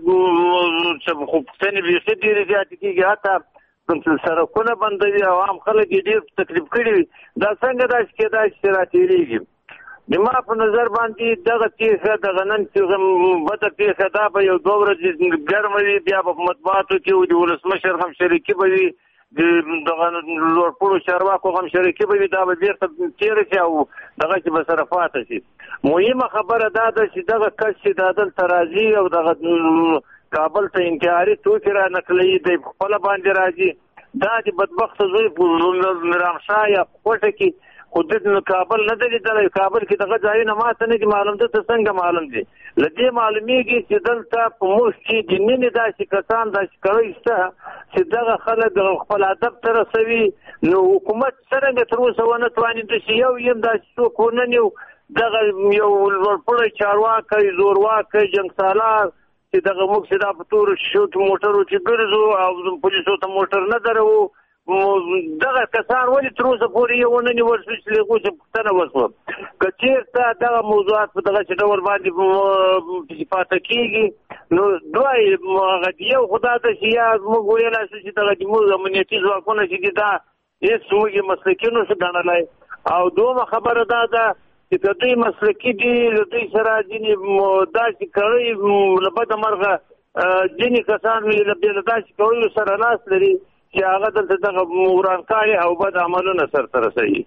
پوښتنې بیخي ډېرې زیاتې کېږي حتی سړکونه بندوي او عام خلک یې ډېر تکلیف کړي وي. دا څنګه داسې کېدای شي چې راتېرېږي. د ما په نظر باندې دغه پېښه دغه نن چې بده پېښه دا به یو دوه ورځې ګرمه وي بیا به په مطبوعاتو کې د ولسمشر هم شریکي به وي د دغه لوړپوړو چارواکو هم شریکي به وي دا به بېرته تېره شي او دغسې به سره پاته شي. مهمه خبره دا ده چې دغه کس چې دا دلته راځي او دغه کابل ته انتحاري توکي را نقلوي دی په خپله باندې راځي دا د بدبخته زوی په میرامشاه یا په کوټه کې خو د کابل نه دی لیدلی. کابل کې دغه ځایونه ماته نه دي معلوم ده ته څنګه معلوم دي. له دې معلومیږي چې دلته په موږ کې د مینې داسې کسان داسې کړی شته چې دغه خلک خپل هدف ته رسوي. نو حکومت څرنګه تر اوسه ونه توانېده چې یو یم داسې څوک وننیو دغه یو لوړپوړی چارواکی زورواکی جنګسالار چې دغه موږ چې دا په تورو شیشو موټرو چې ګرځو او پولیسو ته موټر نه دروو دغه کسان ولې تر اوسه پورې یې ونه نیول شو چې هغوی ته پوښتنه وشوه. که چېرته دغه موضوعات په دغسې ډول باندې پاته کېږي نو دوه هغه یو خو دا ده چې یا موږ ویلی شو چې دغه زموږ امنیتي ځواکونه چې دي دا هېڅ موږ یې مسلکي نه شو ګڼلی او دومره خبره دا ده چې که دوی مسلکي دي له دوی سره ځینې داسې کړۍ له بده مرغه ځینې کسان له داسې کړیو سره لاس لري چې هغه دلته دغه ورانکاري او بد عملونه سرته رسوي.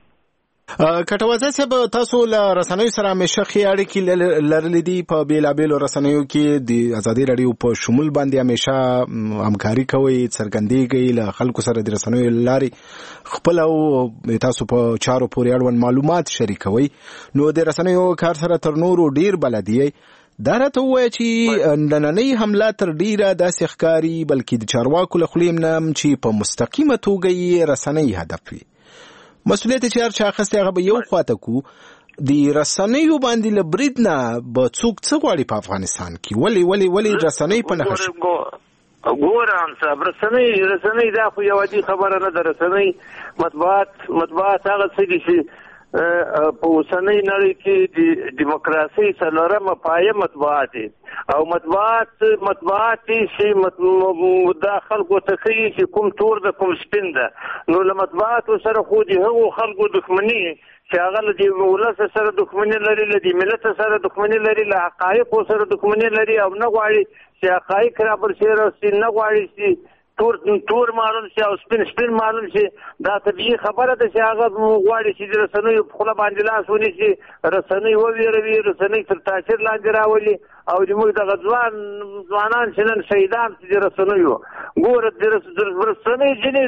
کټوازه صاحب تاسو له رسنیو سره همیشه ښې اړیکې لرلې دي په بېلابېلو رسنیو کې د ازادي راډیو په شمول باندې همیشه همکاري کوئ څرګندېږئ له خلکو سره د رسنیو له لارې خپل او تاسو په چارو پورې اړوند معلومات شریکوئ نو د رسنیو کار سره تر نورو ډېر بلد یئ. دا راته ووایه چې نننۍ حمله تر ډېره داسې ښکاري بلکې د چارواکو له خولې نه چې په مستقیمه توګه یې رسنۍ هدف وي. مسؤلیت چې هر چا اخیستی هغه به یو خواته کو د رسنیو باندې له برید نه به څوک څه غواړي په افغانستان کې ولې ولې ولې رسنۍ په نښه شي؟ ګوره صاحب رسنۍ رسنۍ دا خو یو عادي خبره نه ده. رسنۍ مطبوعات مطبوعات هغه څه دي چې په اوسنۍ نړۍ کې د دیموکراسۍ څلورمه پایه مطبوعات دي او مطبوعات مطبوعات چې دا خلکو ته ښیي چې کوم تور ده کوم سپین ده. نو له مطبوعاتو سره خو د هغو خلکو دښمني چې هغه له دې ولس سره دښمني لري له دې ملت سره دښمني لري له حقایقو سره دښمني لري او نه غواړي چې حقایق را برسېر راسي نه غواړي چې تور تور معلوم شي او سپین سپین معلوم شي. دا طبیعي خبره ده چې هغه غواړي چې د رسنیو په خوله باندې لاس ونیسي رسنۍ وویروي رسنۍ تر تاثیر لاندې راولي او زموږ دغه ځوان ځوانان چې نن شهیدان چې د رسنیو ګوره د رسنۍ ځینې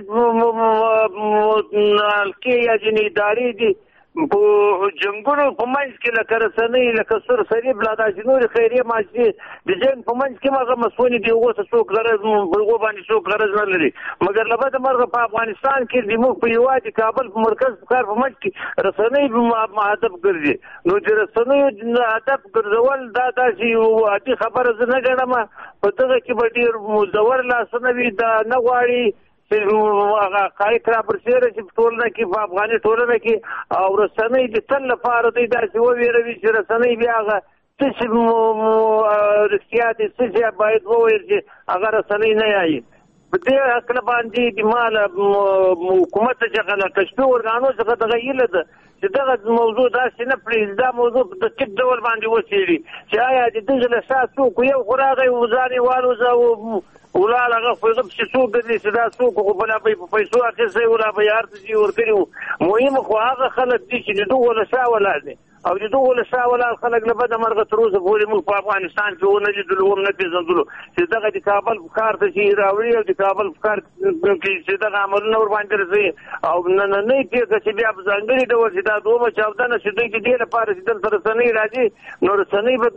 حلقې یا ځینې ادارې دي په جنګونو په منځ کې لکه رسنۍ لکه سور صلیب لا داسې نورې خیریه مؤسسې د جنګ په منځ کې هغه مسؤلې دي هغو ته څوک غرض په هغو باندې څوک غرض نه لري مګر له بده مرغه په افغانستان کې زموږ په هېواد کابل په مرکز کار په منځ کې رسنۍ هدف ګرځي. نو د رسنیو هدف ګرځول دا داسې یو عادي خبره زه نه ګڼم. په دغه کې به ډېر مزور لاسونه وي دا نه غواړي هغه حقایق را برسېره چې په ټولنه کې په افغاني ټولنه کې او رسنۍ د تل لپاره دوی داسې وویروي چې رسنۍ بیا هغه څه چې رښتیا دي څه چې باید وویل چې هغه رسنۍ نه یایي. په دې هکله باندې د ما له حکومت څخه له کشفي ارګانو څخه دغه هیله ده چې دغه موضوع داسې نه پرېږدي دا موضوع په دقیق ډول باندې وڅېړي چې آیا د دغه له شا څوک یو خو راغی ځان یې والوځه ولاړ هغه خو هغه پسې څوک ګرځي چې دا څوک خو بله به یې په پیسو اخیستی ولا به یې هر څه چې ورکړي وو. مهم خو هغه خلک دي چې د دغو له شا ولاړ دي او د دغه له شا ولا خلک له بده مرغه تر اوسه پورې موږ په افغانستان کې ونه لیدلو هم نه پېژندلو چې دغه د کابل په ښار ته چې راوړي او د کابل په ښار کې چې دغه عملونه ورباندې رسوي او نننۍ پېښه چې بیا په ځانګړي ډول چې دا دومره چاودنه چې دوی د دې لپاره چې دلته رسنۍ راځي نو رسنۍ به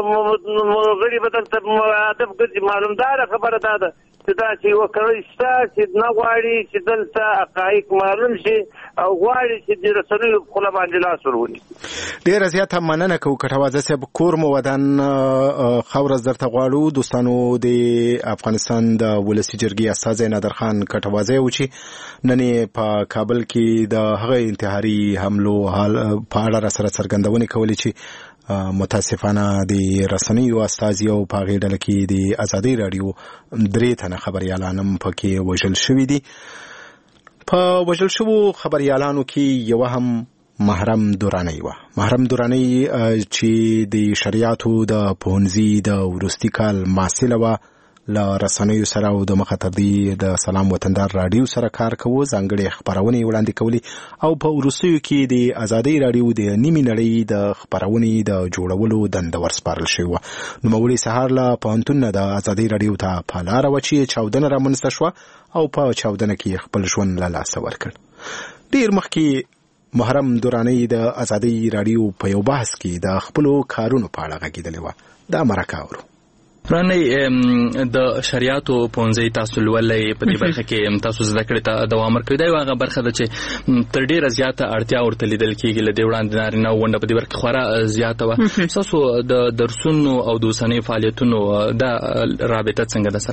غړي به دلته ادب ګرځي. معلومداره خبره دا ده چې دا چې یوه کړۍ شته چې نه غواړي چې دلته حقایق معلوم شي او غواړي چې د رسنیو په خوله باندې لاس ور ونیسي. ډېره زیاته مننه کوو کټوازه صاحب. کور مو ودان خاوره درته غواړو. دوستانو د افغانستان د ولسي جرګې استازی نادرخان کټوازه و چې نن په کابل کې د هغه انتحاري حملو حال په اړه را سره څرګندونې کولې چې متاسفانه د رسنیو استازي او په هغې ډله کې د ازادۍ راډیو درې تنه خبریالان هم پکې وژل شوي دي. په وژل شوو خبریالانو کې یوه هم محرم دورانۍ وه. محرم دورانۍ چې د شریعتو د پوهنځي د وروستي کال محصله وه، له رسنیو سره او د مخه تر دې د سلام وطندار راډیو سره کار کوو، ځانګړې خپرونې وړاندې کولې او په وروستیو کې د ازادۍ راډیو د نیمې نړۍ د خپرونې د جوړولو دنده ورسپارل شوې وه. نوموړي سهار له پوهنتون نه د ازادۍ راډیو ته په لاره وه چې چاودنه رامنځته شوه او په چاودنه کې خپل ژوند له لاسه ورکړ. ډېر مخکې محرم دورانۍ د ازادۍ راډیو په یو بحث کې د خپلو کارونو په اړه غږېدلې وه. دا مرکه اورو. رانه د شریعتو پونځي تاسو ولې په دې برخه کې تاسو زده کړې ته دوام ورکړی دی. هغه برخه ده چې تر ډیره زیاته اړتیا ورته لیدل کېږي له دې وړاندې نارینه ونده په دې برخه خورا زیاته وه. تاسو د درسونو او د اوسنۍ فعالیتونو د رابطه څنګه ده سره؟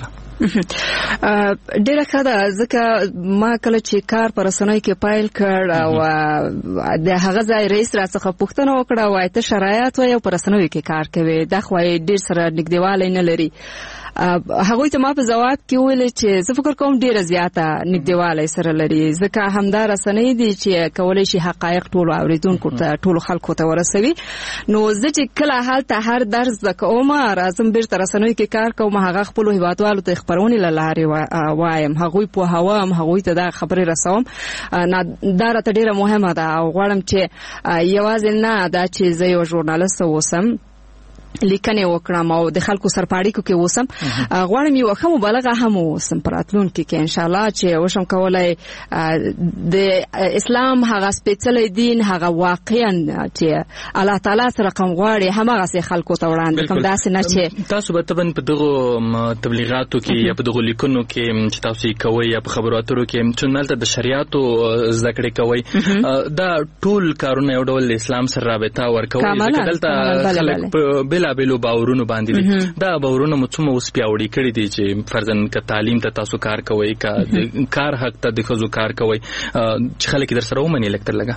ډیره ښه ده، ځکه ما کله چې کار په رسنیو کې پیل کړ او د هغه ځای رئیس راڅخه پوښتنه وکړه وایي ته شرایط وایي او په رسنیو کې کار کوي، دا خو ډېر سره نږدېوالی نه لري. هغوی ته ما په ځواب کې وویل چې زه فکر کوم ډېره زیاته نږدېوالی سره لري، ځکه همدا رسنۍ دي چې کولی شي حقایق ټولو اورېدونکو ته ټولو خلکو ته ورسوي. نو زه چې کله هلته هر درس زده کوم راځم بېرته رسنیو کې کار کوم، هغه خپلو هېوادوالو ته خپرونې له لارې وایم، هغوی پوهوم، هغوی ته دا خبرې رسوم. دا راته ډېره مهمه ده او غواړم چې یوازې نه دا چې زه یو ژورنالست اوسم لیکنې وکړم او د خلکو سره په اړیکو کې اوسم، غواړم یو ښه مبلغه هم اوسم په راتلونکي کې انشاءالله چې وشم کولی د اسلام هغه سپېڅلی دین هغه واقعا چې الله تعالی سره کوم غواړي هماغسې خلکو ته وړاندې کړم. داسې نه چې تاسو به طبعا په دغو تبلیغاتو کې یا په دغو لیکنو کې چې تاسو یې کوئ یا په خبرو اترو کې چې دلته د شریعتو زده کړې کوئ، دا ټول کارونه یو ډول اسلام سره رابطه ورکوي، ځکه دلته خلک بلا بېلو باورونو باندې دي. دا باورونه مو څومره اوس پیاوړي کړي دي چې فرضاً که تعلیم ته تاسو کار کوئ، که د کار حق ته د ښځو کار کوئ، چې خلک در سره ومني لږ تر لږه؟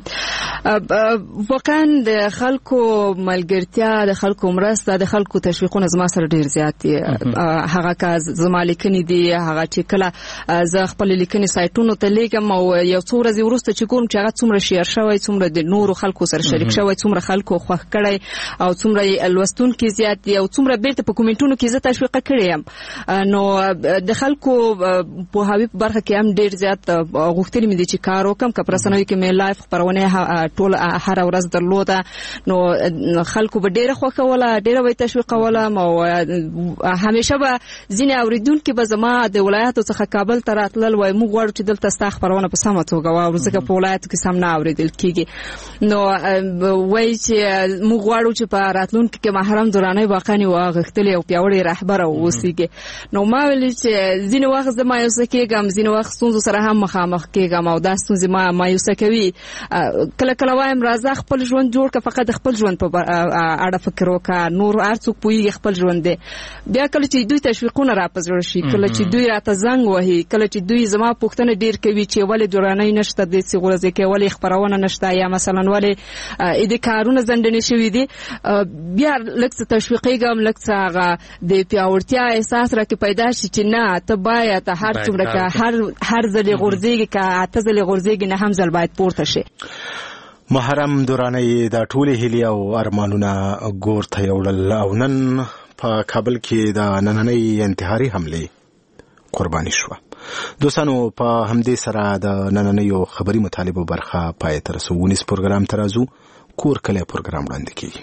واقعا د خلکو ملګرتیا، د خلکو مرسته، د خلکو تشویقونه زما سره ډېر زیات دي. هغه که زما لیکنې دي، هغه چې کله زه خپلې لیکنې سایټونو ته لیږم او یو څو ورځې وروسته چې ګورم چې هغه څومره شیر شوی، څومره د نورو خلکو سره شریک شوی، څومره خلکو خوښ کړی او څومره لوستونکي زیات دي او څومره بیرته په کومنټونو کې زه تشویقه کړې یم، نو د خلکو پوهاوي په برخه کې هم ډېر زیات غوښتنې مې دي چې کار وکړم. که په رسنیو کې مې لایف خپرونې ټول هره ورځ درلوده نو خلکو به ډېره خوښوله، ډېره به یې تشویقولم او همیشه به ځینې اورېدونکي به زما د ولایاتو څخه کابل ته راتلل، وایي موږ غواړو چې دلته ستا خپرونه په سمه توګه واورو، ځکه په ولایاتو کې سم نه اورېدل کېږي. نو وایي چې موږ غواړو چې په راتلونکي کې محرم دورانۍ واقعا یوه غښتلې او پیاوړې رهبره واوسېږي. نو ما ویل چې ځینې وخت زه مایوسه کېږم، ځینې وخت ستونزو سره هم مخامخ کېږم او دا ستونزې ما مایوسه کوي. کله کله وایم راځه خپل ژوند جوړ کړه، فقط د خپل ژوند په اړه فکر وکړه، نور هر څوک پوهېږي خپل ژوند دی. بیا کله چې دوی تشویقونه را په زړه شي، کله چې دوی راته زنګ وهي، کله چې دوی زما پوښتنه ډېر کوي چې ولې دورانۍ نشته داسې ورځې کې، ولې خپرونه نشته، یا مثلا ولې دې کارونه ځنډنې شوي دي، بیا لږ څه تشویقېږم، لږ څه هغه د پیاوړتیا احساس راکې پیدا شي چې نه ته باید هر څومره که هر هر ځلې غورځېږي، که اته ځلې غورځېږي نه هم ځل باید پورته شي. محرم دورانۍ دا ټولې هیلې او ارمانونه ګور ته یوړل او نن په کابل کې د نننۍ انتحاري حملې قرباني شوه. دوستانو په همدې سره د نننیو خبري مطالبو برخه پای ته رسو. ونیس پروګرام ته راځو. کور کلی پروګرام وړاندې کیږي.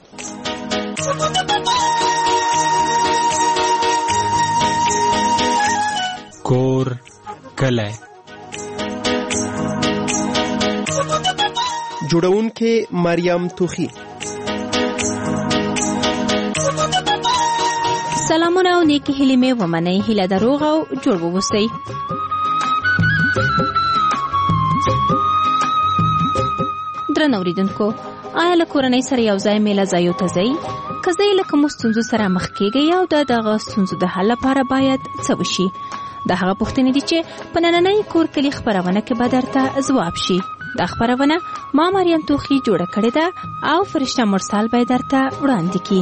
کور کلی جوړونکې مریم توخی. سلامونه او نیکی هیلې مې ومنئ. هیله ده روغ او جوړ واوسئ. درنو اوریدونکو، آیا له کورنۍ سره یو ځای میله ځایو ته ځئ؟ که ځئ له کومو ستونزو سره مخ کیږئ او د دغه ستونزو د حل لپاره باید څه وشي؟ دا هغه پوښتنې دي چې په نننۍ کور کلي خپرونه کې به درته ځواب شي. دا خپرونه ما مریم توخی جوړه کړې ده او فرشته مرسل به درته وړاندې کړي.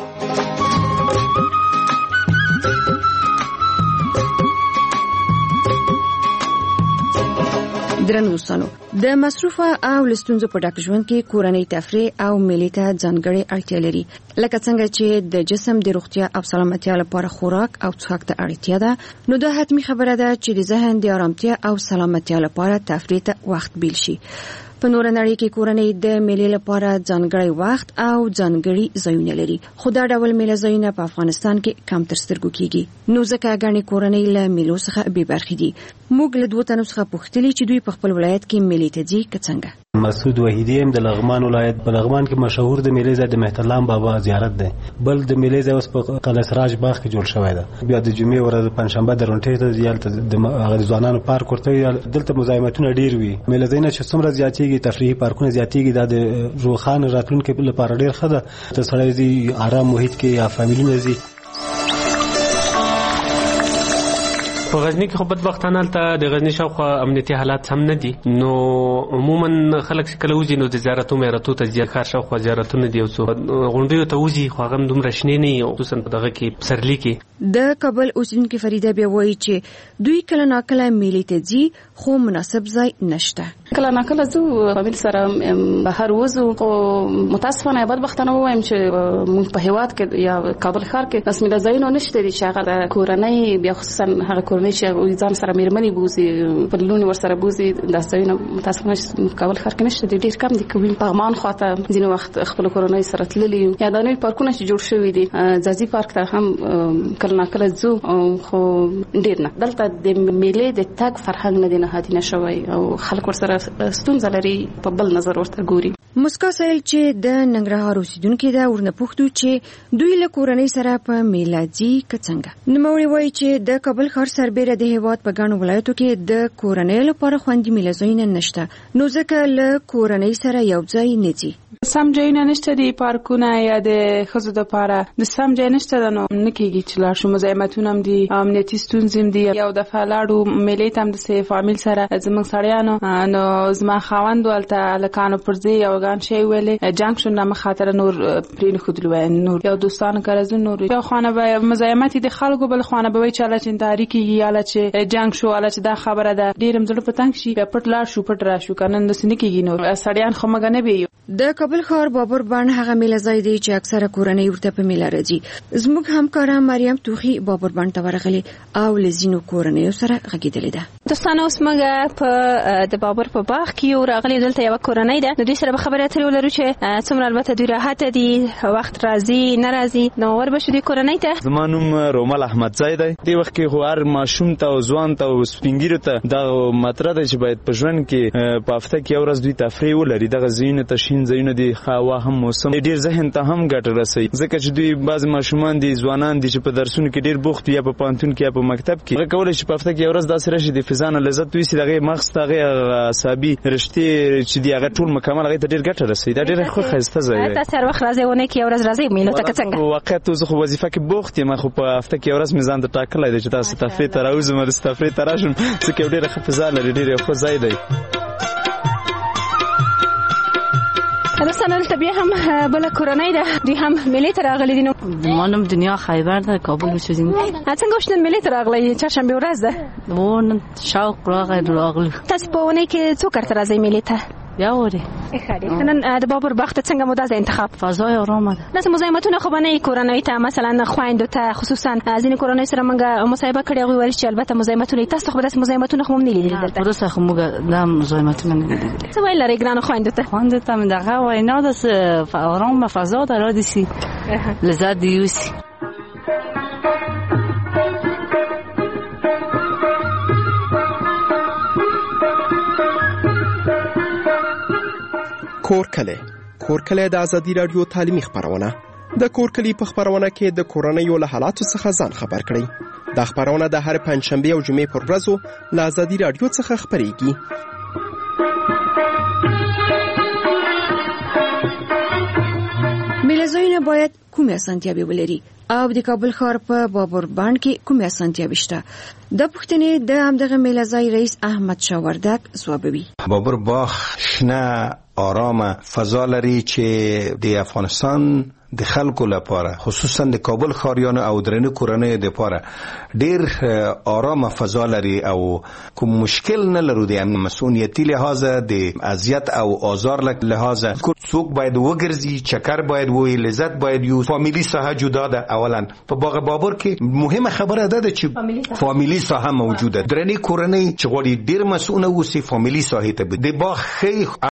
درنو دوستانو، د مصروفه او لستونزو په ډک ژوند کې کورنۍ تفریح او ملي ته ځانګړې اړتیا لري. لکه څنګه چې د جسم د روغتیا او سلامتیا لپاره خوراک او څښاک ته اړتیا ده، نو دا حتمی خبره ده چې د ذهن د آرامتیا او سلامتیا لپاره تفریح ته وخت بیل شي. په نور نړۍ کې کورنۍ د میلې لپاره ځانګړی وخت او ځانګړي ځایونه لري، خو دا ډول میلې ځایونه په افغانستان کې کم تر سترګو کیږي. نو ځکه غاڼې کورنۍ له میلو څخه بې برخې دي. موږ له دوه تنو څخه پوښتلې چې دوی په خپل ولایت کې میلې ته ځي که څنګه. مسعود وحیدی هم د لغمان ولایت په لغمان کې مشهور د میلې ځای د مهترلام بابا زیارت دی. بل د میلې ځای اوس په قلعه سراج باغ کې جوړ شوی دی. بیا د جمعې ورځ پنځشنبه د رونټې ته یالته د ځوانانو پارک ورته دلته مزاحمتونه ډیر وي. میلې ځایونه چې څومره زیاتېږي، تفریحي پارکونه زیاتېږي، دا د روخان راتلونکو لپاره ډیر ښه ده. ته سړی دې آرام محیط کې یا فامیلونه زی. په غزنی کې خو بدبختانه ته د غزنی شاوخوا امنیتي حالات هم نه دي، نو عموما خلک چې کله وځي نو د زیارتو میراتو ته ځي. ښار شاوخوا زیارتونه دي او څو غونډیو ته وځي، خو هغه هم دومره شنې نه وي، خصوصا په دغه کې پسرلي کې. د کابل اوسیدونکو فریده بیا وایي چې دوی کله ناکله میلې ته ځي خو مناسب ځای نشته. کله ناکله زه فامیل سره بهر وځو، خو متاسفانه بدبختانه وایم چې موږ په هیواد کې یا کابل ښار کې رسمي ځایونه نشته دي چې هغه کورنۍ بیا خصوصا هغه کورنۍ چې ځان سره میرمنې بوزي په لونی ور سره بوزي د ځایونه متاسفانه کابل ښار کې نشته دي، ډیر کم دي. کوم په غمان خواته ځینې وخت خپل کورنۍ سره تللي یا د نوې پارکونه چې جوړ شوي دي، ځاځي پارک ته هم کله ناکله ځو، خو ډیر نه. دلته د میلې د تګ فرهنګ نه دی نهادي نشوي او خلک ورسره ستونزه لري، په بل نظر ورته ګوري. مسکا سایل چې د ننګرهار اوسیدونکو دا ورنه پوښتو چې دوی له کورنۍ سره په میلادي کڅنګه. نوموړي وایي چې د کابل ښار سربېره د هیواد په ګڼو ولایتو کې د کورنۍ لپاره خوندي میلځایونه نشته، نو ځکه له کورنۍ سره یو ځای نه ځي. سم ځایونه نشته دي، پارکونه یا د ښځو لپاره د سم ځای نشته، نو نه کېږي چې لاړ شو. مزاحمتونه هم دي، امنیتي ستونزې هم دي. یو دفعه لاړو میلې ته هم د فامیل سره زموږ سړیانو، نو زما خاوند ولته لکانو پر ځای یو ګان شی ویلې جنګ شو، نه مخاطر نور پرې نه خودلو نور یو دوستانو کارزو نور یو خانه به مزاحمت دي خلکو، بل خانه به وی چې اله چې تاریخي یا اله چې جنگ شو، اله چې دا خبره ده ډیرم زړه پتنګ شي، پټ لاړ شو پټ را شو کنن د سنې کېږي. نو سړیان خو مګ نه وی. د کابل ښار بابر بڼ هغه میله ځای دی چې اکثره کورنۍ ورته په میله راځي. زموږ همکاره مریم توخی بابر بڼ ته ورغلې او لزینو کورنۍ سره غږیدلې ده. دوستانو اوس موږ په د بابر په باغ کې یو راغلي، دلته یو کورنۍ ده، نو دوی سره به خبرې اترې ولرو چې څومره البته دوی راحت دي، وخت راځي نه راځي. نو ور به شو دې کورنۍ ته. زما نوم رومل احمد زای دی. دې وخت کې خو هر ماشوم ته او ځوان ته او سپینګیرو ته دا مطرح ده چې باید په ژوند کې په هفته کې یو ورځ دوی تفریح ولري. دغه ځایونه ته شین ځایونه دي، هوا هم موسم ډیر ذهن ته هم ګټه رسوي، ځکه چې دوی بعض ماشومان دي ځوانان دي چې په درسونو کې ډیر بوخت یا په پانتون کې یا په مکتب کې، هغه کولای شي په هفته کې یو ورځ داسې راشي د فزان لذت دوی سي دغه مغز ته هغه عصبي رشتې چې دی هغه ټول مکمل هغه ته ډیر ګټه رسوي. دا ډیر خو ښایسته ځای دی. تاسو هر وخت راځي ونه کې یو ورځ راځي میلو ته څنګه؟ واقعیت زه خو وظیفه کې بوخت یم، خو په هفته کې یو ورځ میزان ته ټاکلای دی چې تاسو تفریح ته راوځم، د تفریح ته راشم، ځکه ډیر ښه فضا لري، ډیر ښه ځای دی. دوستانو دلته بیا هم بل کورنۍ ده، دوی هم میلې ته راغلي دي. نو ما نوم دنیا خیبر ده، کابل اوسېدونکی. څنګه وشنن میلې ته راغلي؟ چهارشنبه ورځ ده. و نن شوق راغی راغلی. تاسو په ونه کې څو کارت راځي میلې ته؟ بیا وره خیلی نن د بابر بخت څنګه مو د انتخاب فضای آرام ده لازم مزاحمتونه خو نه کورنۍ ته مثلا خويندو ته خصوصا ځینې کورنۍ سره موږ مصاحبه کړې غوي ول چې البته مزاحمتونه تاسو خو د مزاحمتونه خو نه لیدل دلته درسته خو موږ د مزاحمتونه نه لیدل څه ویل لري ګران خويندو ته خويندو ته دغه وینا د آرام فضا ده را دي سي لذت دیوسی کورکله کورکله د ازادي رادیو تعلیمي خبرونه د کورکلی په خبرونه کې د کورونیو له حالاتو څخه ځان خبر کړئ. د خبرونه د هر پنځشنبه او جمعې پر ورځو له ازادي رادیو څخه خبرېږي. میله‌زایونه باید کومې اسانتیاوې ولري او د کابل ښار په بابر بانډ کې کومې اسانتیاوې شته؟ د پښتنې د همدغه میله‌زای رئیس احمد شاه وردک ځوابوي. بابر باغ شنه آرامه فضا لري چې د افغانستان د خلکو لپاره خصوصا د کابل ښاریانو او درنو کورنیو لپاره ډیر آرامه فضا لري او کوم مشکل نه لرو د مسؤلیتي لحاظ د اذیت او آزار لحاظ څوک باید وګرځي چکر باید وي لذت باید یو فامیلی ساحه جدا ده. اولا په باغ بابر کې مهمه خبره ده چې فامیلی ساحه موجوده درنې کورنۍ چې غوړي ډیر مسؤل اوسي فامیلی ساحه ته د باغ خې